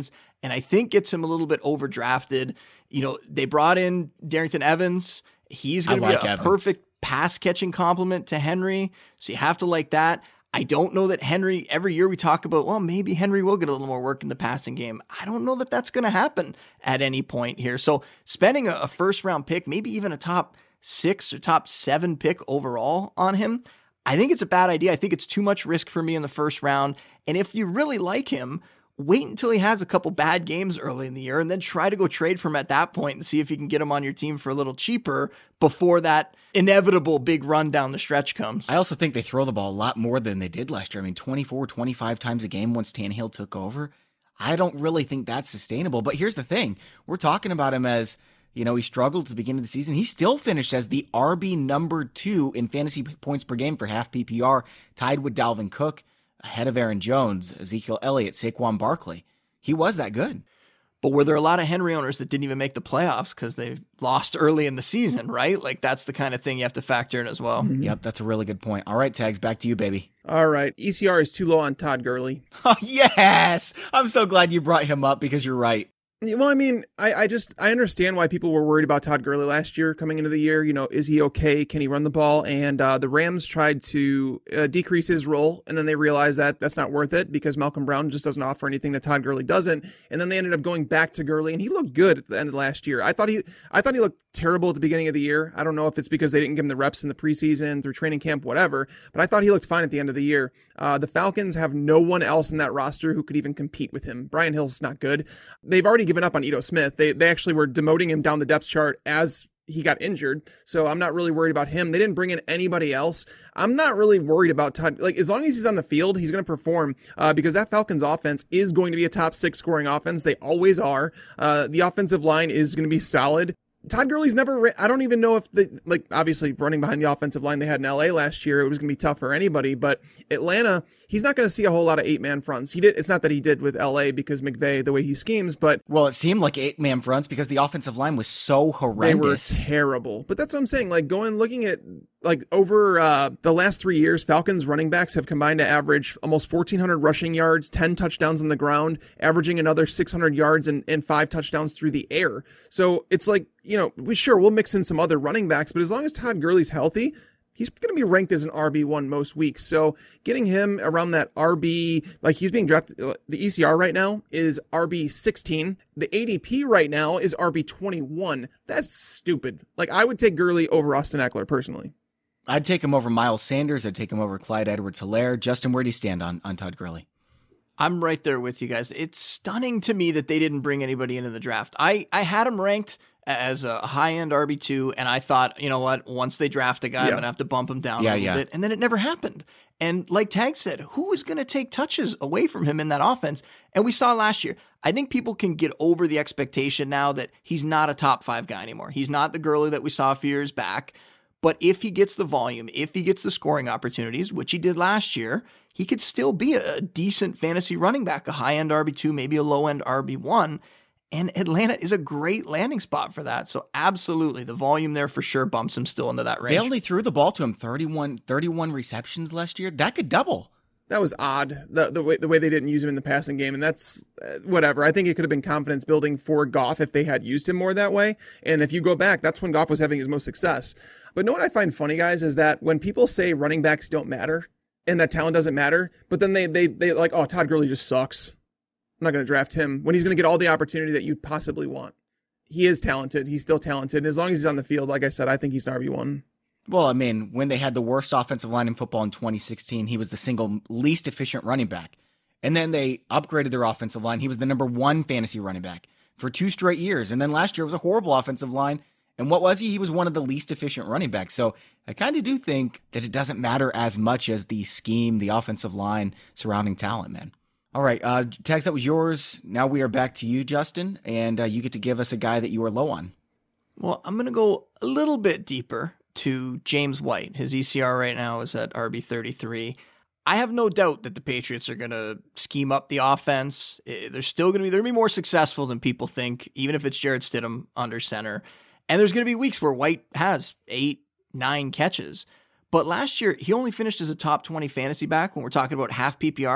and I think gets him a little bit overdrafted. You know, they brought in Darrington Evans. He's going to be
like
a
Evans.
perfect pass catching complement to Henry. So you have to like that. I don't know that Henry, every year we talk about, well, maybe Henry will get a little more work in the passing game. I don't know that that's going to happen at any point here. So spending a, a first round pick, maybe even a top six or top seven pick overall on him, I think it's a bad idea. I think it's too much risk for me in the first round. And if you really like him, wait until he has a couple bad games early in the year and then try to go trade for him at that point and see if you can get him on your team for a little cheaper before that inevitable big run down the stretch comes.
I also think they throw the ball a lot more than they did last year. I mean, twenty-four, twenty-five times a game once Tannehill took over. I don't really think that's sustainable. But here's the thing. We're talking about him as, you know, he struggled at the beginning of the season. He still finished as the R B number two in fantasy points per game for half P P R, tied with Dalvin Cook, ahead of Aaron Jones, Ezekiel Elliott, Saquon Barkley. He was that good.
But were there a lot of Henry owners that didn't even make the playoffs because they lost early in the season, right? Like, that's the kind of thing you have to factor in as well.
Mm-hmm. Yep, that's a really good point. All right, Tags, back to you, baby.
All right. E C R is too low on Todd Gurley.
Oh, yes! I'm so glad you brought him up because you're right.
Well, I mean, I, I just, I understand why people were worried about Todd Gurley last year coming into the year. You know, is he okay? Can he run the ball? And uh, the Rams tried to uh, decrease his role, and then they realized that that's not worth it because Malcolm Brown just doesn't offer anything that Todd Gurley doesn't. And then they ended up going back to Gurley, and he looked good at the end of last year. I thought he, I thought he looked terrible at the beginning of the year. I don't know if it's because they didn't give him the reps in the preseason, through training camp, whatever, but I thought he looked fine at the end of the year. Uh, the Falcons have no one else in that roster who could even compete with him. Brian Hill's not good. They've already given up on Ito Smith. They they actually were demoting him down the depth chart as he got injured. So I'm not really worried about him. They didn't bring in anybody else. I'm not really worried about Todd. Like, as long as he's on the field, he's going to perform uh, because that Falcons offense is going to be a top six scoring offense. They always are. Uh, the offensive line is going to be solid. Todd Gurley's never, I don't even know if the, like, obviously running behind the offensive line they had in L A last year, it was going to be tough for anybody, but Atlanta, he's not going to see a whole lot of eight man fronts. He did, it's not that he did with L A because McVay, the way he schemes, but.
Well, it seemed like eight man fronts because the offensive line was so horrendous.
They were terrible, but that's what I'm saying. Like, going, looking at, like, over uh, the last three years, Falcons running backs have combined to average almost fourteen hundred rushing yards, ten touchdowns on the ground, averaging another six hundred yards and, and five touchdowns through the air. So it's like, you know, we sure we'll mix in some other running backs, but as long as Todd Gurley's healthy, he's going to be ranked as an R B one most weeks. So getting him around that R B, like he's being drafted, the E C R right now is R B sixteen. The A D P right now is R B twenty-one. That's stupid. Like, I would take Gurley over Austin Eckler personally.
I'd take him over Miles Sanders. I'd take him over Clyde Edwards-Helaire. Justin, where do you stand on, on Todd Gurley?
I'm right there with you guys. It's stunning to me that they didn't bring anybody into the draft. I, I had him ranked as a high-end R B two, and I thought, you know what, once they draft a guy, yeah. I'm going to have to bump him down
yeah,
a little
yeah.
bit. And then it never happened. And like Tag said, who is going to take touches away from him in that offense? And we saw last year. I think people can get over the expectation now that he's not a top five guy anymore. He's not the Gurley that we saw a few years back. But if he gets the volume, if he gets the scoring opportunities, which he did last year, he could still be a decent fantasy running back, a high-end R B two, maybe a low-end R B one. And Atlanta is a great landing spot for that. So absolutely, the volume there for sure bumps him still into that range.
They only threw the ball to him thirty-one, thirty-one receptions last year. That could double.
That was odd, the, the way the way they didn't use him in the passing game, and that's uh, whatever. I think it could have been confidence building for Goff if they had used him more that way. And if you go back, that's when Goff was having his most success. But know what I find funny, guys, is that when people say running backs don't matter and that talent doesn't matter, but then they they they like, oh, Todd Gurley just sucks. I'm not going to draft him when he's going to get all the opportunity that you'd possibly want. He is talented. He's still talented. And as long as he's on the field, like I said, I think he's an R B one.
Well, I mean, when they had the worst offensive line in football in twenty sixteen, he was the single least efficient running back. And then they upgraded their offensive line. He was the number one fantasy running back for two straight years. And then last year was a horrible offensive line. And what was he? He was one of the least efficient running backs. So I kind of do think that it doesn't matter as much as the scheme, the offensive line, surrounding talent, man. All right, uh, Tags, that was yours. Now we are back to you, Justin, and uh, you get to give us a guy that you are low on.
Well, I'm going to go a little bit deeper to James White. His E C R right now is at R B thirty-three. I have no doubt that the Patriots are going to scheme up the offense. They're still going to be, they're going to be more successful than people think, even if it's Jarrett Stidham under center. And there's going to be weeks where White has eight, nine catches. But last year, he only finished as a top twenty fantasy back when we're talking about half P P R.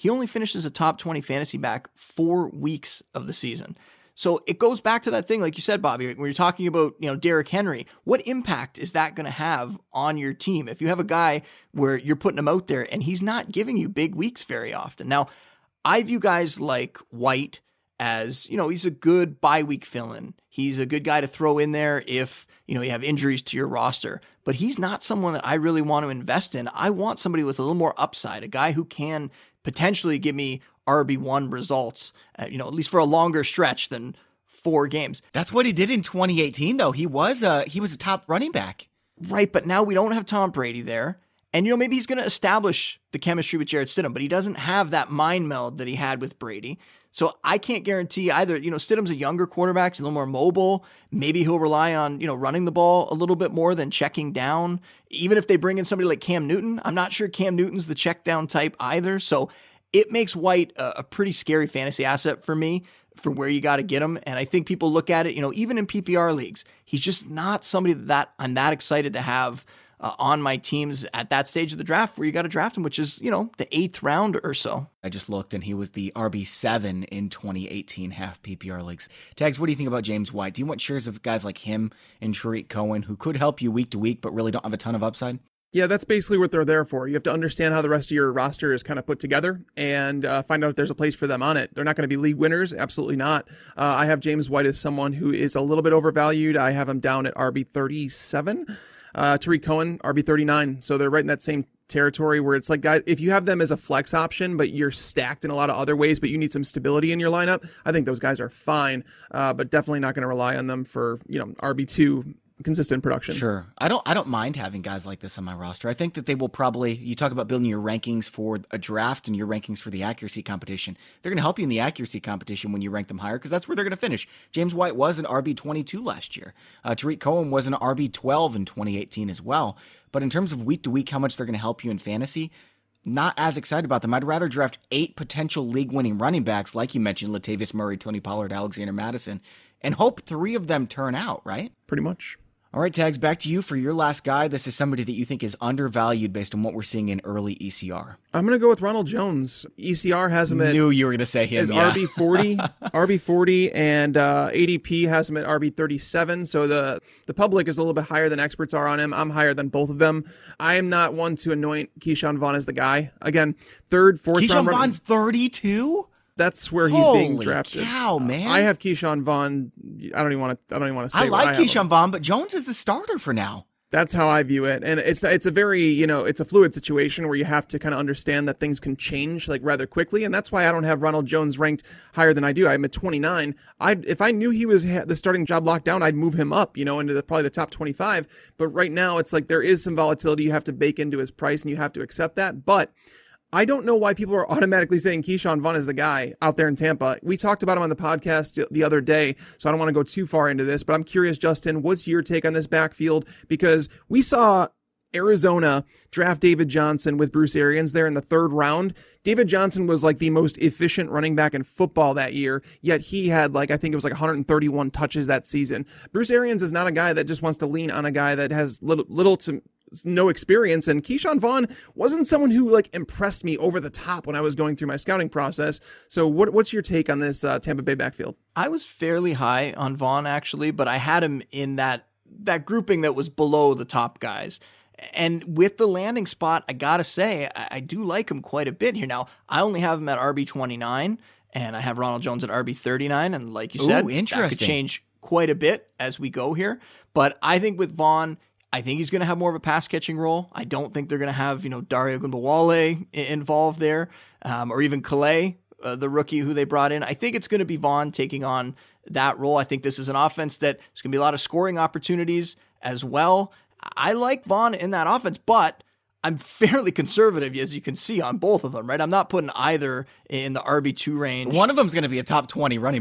he only finishes a top twenty fantasy back four weeks of the season. So it goes back to that thing, like you said, Bobby, when you're talking about, you know, Derrick Henry, what impact is that going to have on your team? If you have a guy where you're putting him out there and he's not giving you big weeks very often. Now, I view guys like White as, you know, he's a good bye week fill-in. He's a good guy to throw in there if, you know, you have injuries to your roster, but he's not someone that I really want to invest in. I want somebody with a little more upside, a guy who can potentially give me R B one results, uh, you know, at least for a longer stretch than four games.
That's what he did in twenty eighteen, though. He was a, he was a top running back.
Right, but now we don't have Tom Brady there. And, you know, maybe he's going to establish the chemistry with Jarrett Stidham, but he doesn't have that mind meld that he had with Brady. So I can't guarantee either. You know, Stidham's a younger quarterback, he's a little more mobile. Maybe he'll rely on, you know, running the ball a little bit more than checking down. Even if they bring in somebody like Cam Newton, I'm not sure Cam Newton's the check down type either. So it makes White a, a pretty scary fantasy asset for me for where you got to get him. And I think people look at it, you know, even in P P R leagues, he's just not somebody that I'm that excited to have Uh, on my teams at that stage of the draft where you got to draft him, which is, you know, the eighth round or so.
I just looked and he was the R B seven in twenty eighteen half P P R leagues. Tags, what do you think about James White? Do you want shares of guys like him and Tariq Cohen who could help you week to week but really don't have a ton of upside?
Yeah, that's basically what they're there for. You have to understand how the rest of your roster is kind of put together and uh, find out if there's a place for them on it. They're not going to be league winners. Absolutely not. Uh, I have James White as someone who is a little bit overvalued. I have him down at R B thirty-seven. Uh, Tariq Cohen, R B thirty-nine. So they're right in that same territory where it's like, guys, if you have them as a flex option, but you're stacked in a lot of other ways, but you need some stability in your lineup, I think those guys are fine, uh, but definitely not going to rely on them for, you know, R B two consistent production.
Sure. I don't I don't mind having guys like this on my roster. I think that they will probably, you talk about building your rankings for a draft and your rankings for the accuracy competition. They're going to help you in the accuracy competition when you rank them higher because that's where they're going to finish. James White was an R B twenty-two last year. Uh, Tariq Cohen was an R B twelve in twenty eighteen as well. But in terms of week to week, how much they're going to help you in fantasy, not as excited about them. I'd rather draft eight potential league-winning running backs, like you mentioned, Latavius Murray, Tony Pollard, Alexander Mattison, and hope three of them turn out, right?
Pretty much.
All right, Tags, back to you for your last guy. This is somebody that you think is undervalued based on what we're seeing in early E C R.
I'm going to go with Ronald Jones. E C R has him at...
Knew you were going to say him,
as
yeah.
R B forty, R B forty, and uh, A D P has him at R B thirty-seven. So the, the public is a little bit higher than experts are on him. I'm higher than both of them. I am not one to anoint Keyshawn Vaughn as the guy. Again, third, fourth
Keyshawn
round...
Keyshawn Vaughn's thirty-two?
That's where he's
Holy
being drafted.
Cow, man.
I have Keyshawn Vaughn. I don't even want to. I don't even want to say.
I like
I
Keyshawn Vaughn, but Jones is the starter for now.
That's how I view it, and it's it's a very you know it's a fluid situation where you have to kind of understand that things can change like rather quickly, and that's why I don't have Ronald Jones ranked higher than I do. I'm at twenty-nine. I if I knew he was the starting job locked down, I'd move him up, you know, into the, probably the top twenty-five. But right now, it's like there is some volatility you have to bake into his price, and you have to accept that. But I don't know why people are automatically saying Keyshawn Vaughn is the guy out there in Tampa. We talked about him on the podcast the other day, so I don't want to go too far into this, but I'm curious, Justin, what's your take on this backfield? Because we saw Arizona draft David Johnson with Bruce Arians there in the third round. David Johnson was like the most efficient running back in football that year, yet he had like, I think it was like one hundred thirty-one touches that season. Bruce Arians is not a guy that just wants to lean on a guy that has little, little to no experience, and Keyshawn Vaughn wasn't someone who like impressed me over the top when I was going through my scouting process. So what, what's your take on this uh, Tampa Bay backfield?
I was fairly high on Vaughn actually, but I had him in that that grouping that was below the top guys. And with the landing spot, I gotta say, I, I do like him quite a bit here. Now, I only have him at R B twenty-nine, and I have Ronald Jones at R B thirty-nine, and like you said,
Ooh, interesting.
That could change quite a bit as we go here. But I think with Vaughn, I think he's going to have more of a pass catching role. I don't think they're going to have, you know, Dario Ogunbowale involved there, um, or even Calais, uh, the rookie who they brought in. I think it's going to be Vaughn taking on that role. I think this is an offense that there's going to be a lot of scoring opportunities as well. I like Vaughn in that offense, but I'm fairly conservative, as you can see, on both of them, right? I'm not putting either in the R B two range.
One of them's going to be a top twenty running back.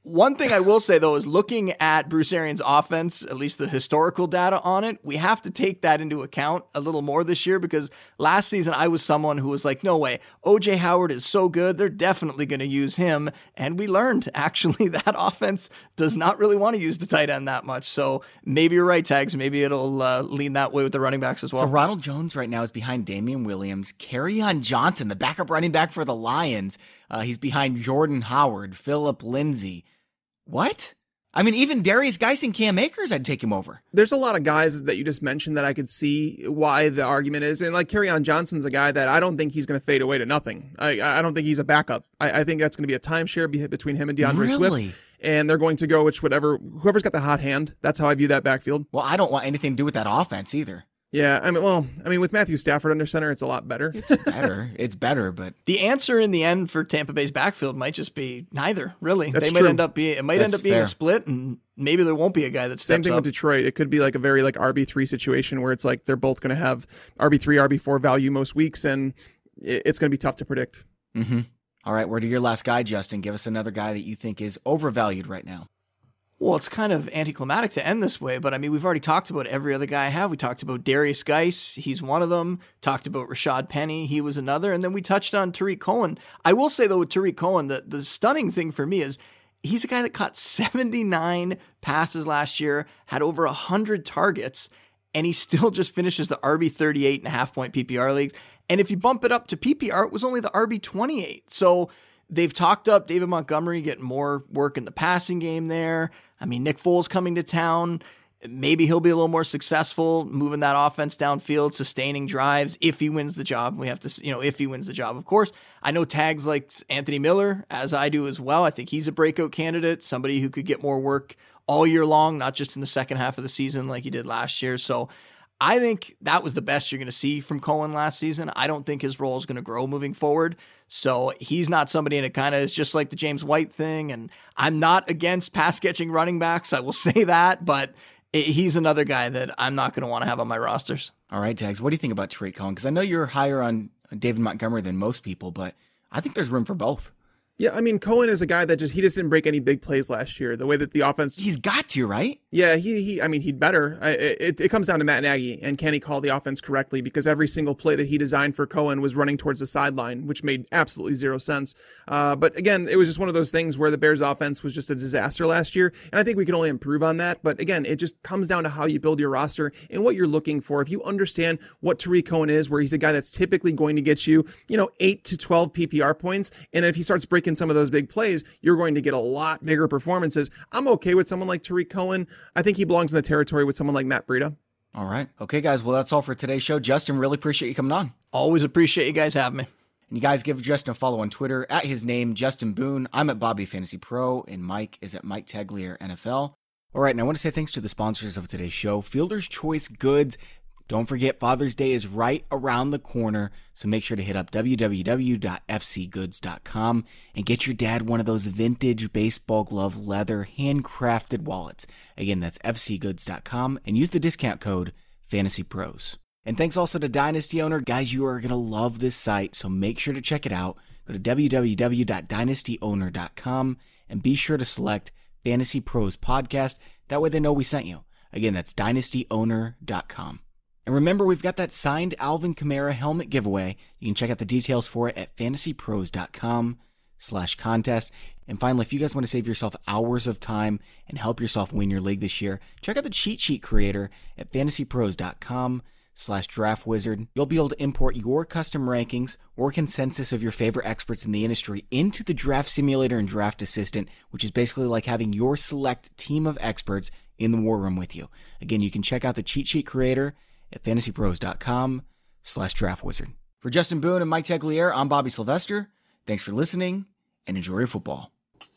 One thing I will say, though, is looking at Bruce Arians' offense, at least the historical data on it, we have to take that into account a little more this year, because last season I was someone who was like, no way, O J Howard is so good, they're definitely going to use him. And we learned, actually, that offense does not really want to use the tight end that much. So maybe you're right, Tags. Maybe it'll uh, lean that way with the running backs as well.
So Ronald Jones right now is behind Damian Williams, Kerryon Johnson, the backup running back for the Lions. Uh, he's behind Jordan Howard, Phillip Lindsay. What? I mean, even Darius Geis and Cam Akers, I'd take him over.
There's a lot of guys that you just mentioned that I could see why the argument is. And like Kerryon Johnson's a guy that I don't think he's going to fade away to nothing. I, I don't think he's a backup. I, I think that's going to be a timeshare be- between him and DeAndre
really?
Swift. And they're going to go which whatever, whoever's got the hot hand. That's how I view that backfield.
Well, I don't want anything to do with that offense either.
Yeah, I mean, well, I mean, with Matthew Stafford under center, it's a lot better.
It's better. It's better, but
the answer in the end for Tampa Bay's backfield might just be neither. Really,
That's
they might
true.
end up being it might
That's
end up being
fair.
a split, and maybe there won't be a guy that steps
Same thing
up.
with Detroit. It could be like a very like R B three situation where it's like they're both going to have R B three, R B four value most weeks, and it's going to be tough to predict.
Mm-hmm. All right, where to your last guy, Justin? Give us another guy that you think is overvalued right now.
Well, it's kind of anticlimactic to end this way, but I mean, we've already talked about every other guy I have. We talked about Darius Geis. He's one of them. Talked about Rashad Penny. He was another. And then we touched on Tariq Cohen. I will say, though, with Tariq Cohen, the, the stunning thing for me is he's a guy that caught seventy-nine passes last year, had over one hundred targets, and he still just finishes the R B thirty-eight and a half point P P R leagues. And if you bump it up to P P R, it was only the R B twenty-eight. So they've talked up David Montgomery getting more work in the passing game there. I mean, Nick Foles coming to town. Maybe he'll be a little more successful moving that offense downfield, sustaining drives if he wins the job. We have to, you know, if he wins the job, of course. I know Tags like Anthony Miller, as I do as well. I think he's a breakout candidate, somebody who could get more work all year long, not just in the second half of the season like he did last year. So I think that was the best you're going to see from Cohen last season. I don't think his role is going to grow moving forward. So he's not somebody, and it kind of is just like the James White thing. And I'm not against pass catching running backs. I will say that, but it, he's another guy that I'm not going to want to have on my rosters.
All right, Tags, what do you think about Tariq Cohen? Because I know you're higher on David Montgomery than most people, but I think there's room for both.
Yeah, I mean, Cohen is a guy that just, he just didn't break any big plays last year. The way that the offense...
He's got to, right?
Yeah, he, he I mean, he'd better. I, it, it comes down to Matt Nagy, and can he call the offense correctly? Because every single play that he designed for Cohen was running towards the sideline, which made absolutely zero sense. Uh, but again, it was just one of those things where the Bears offense was just a disaster last year, and I think we can only improve on that. But again, it just comes down to how you build your roster and what you're looking for. If you understand what Tariq Cohen is, where he's a guy that's typically going to get you, you know, eight to twelve P P R points, and if he starts breaking some of those big plays, you're going to get a lot bigger performances. I'm okay with someone like Tariq Cohen. I think he belongs in the territory with someone like Matt Breida.
All right. Okay, guys. Well, that's all for today's show. Justin, really appreciate you coming on.
Always appreciate you guys having me.
And you guys give Justin a follow on Twitter at his name, Justin Boone. I'm at Bobby Fantasy Pro, and Mike is at Mike Teglier N F L. All right, and I want to say thanks to the sponsors of today's show, Fielder's Choice Goods. Don't forget, Father's Day is right around the corner, so make sure to hit up w w w dot f c goods dot com and get your dad one of those vintage baseball glove leather handcrafted wallets. Again, that's f c goods dot com, and use the discount code FANTASYPROS. And thanks also to Dynasty Owner. Guys, you are going to love this site, so make sure to check it out. Go to w w w dot dynasty owner dot com and be sure to select Fantasy Pros Podcast. That way they know we sent you. Again, that's dynasty owner dot com. And remember, we've got that signed Alvin Kamara helmet giveaway. You can check out the details for it at fantasy pros dot com slash contest. And finally, if you guys want to save yourself hours of time and help yourself win your league this year, check out the cheat sheet creator at fantasy pros dot com slash draft wizard. You'll be able to import your custom rankings or consensus of your favorite experts in the industry into the draft simulator and draft assistant, which is basically like having your select team of experts in the war room with you. Again, you can check out the cheat sheet creator at fantasy pros dot com slash draft wizard. For Justin Boone and Mike Teglier, I'm Bobby Sylvester. Thanks for listening and enjoy your football.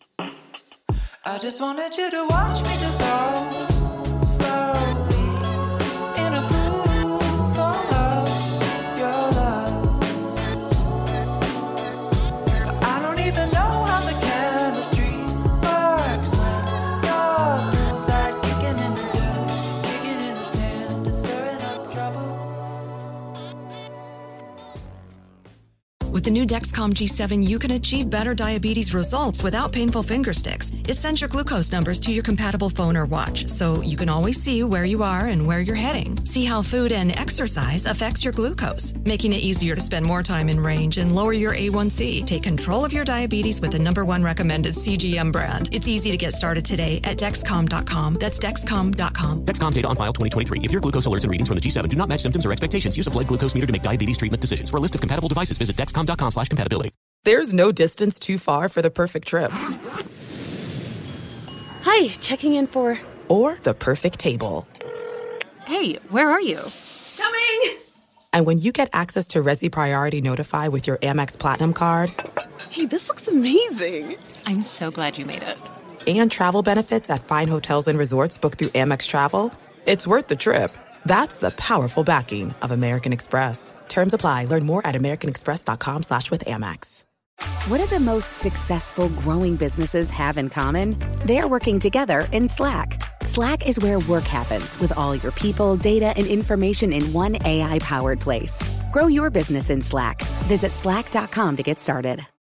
I just wanted you to watch me dissolve slowly in a pool of your love. But I don't even know how the chemistry works when your poolside kicking in the dirt, kicking in the sand and stirring up trouble.
With
the new Dexcom G seven, you can achieve better diabetes results without painful finger sticks. It sends your glucose numbers to your compatible phone or watch, so you can always see where you are and where you're heading. See how food and exercise affects your glucose, making it easier to spend more time in range and lower your A one C. Take control of your diabetes with the number one recommended C G M brand. It's easy to get started today at Dexcom dot com. That's Dexcom dot com.
Dexcom data on file twenty twenty-three. If your glucose alerts and readings from the G seven do not match symptoms or expectations, use a blood glucose meter to make diabetes treatment decisions. For a list of compatible devices, visit Dexcom dot com slash compatibility.
There's no distance too far for the perfect trip.
Hi, checking in for...
Or the perfect table.
Hey, where are you?
Coming! And when you get access to Resi Priority Notify with your Amex Platinum card...
Hey, this looks amazing. I'm so glad you made it.
And travel benefits at fine hotels and resorts booked through Amex Travel, it's worth the trip. That's the powerful backing of American Express. Terms apply. Learn more at americanexpress.com slash with Amex.
What do the most successful growing businesses have in common? They're working together in Slack. Slack is where work happens with all your people, data, and information in one A I-powered place. Grow your business in Slack. Visit slack dot com to get started.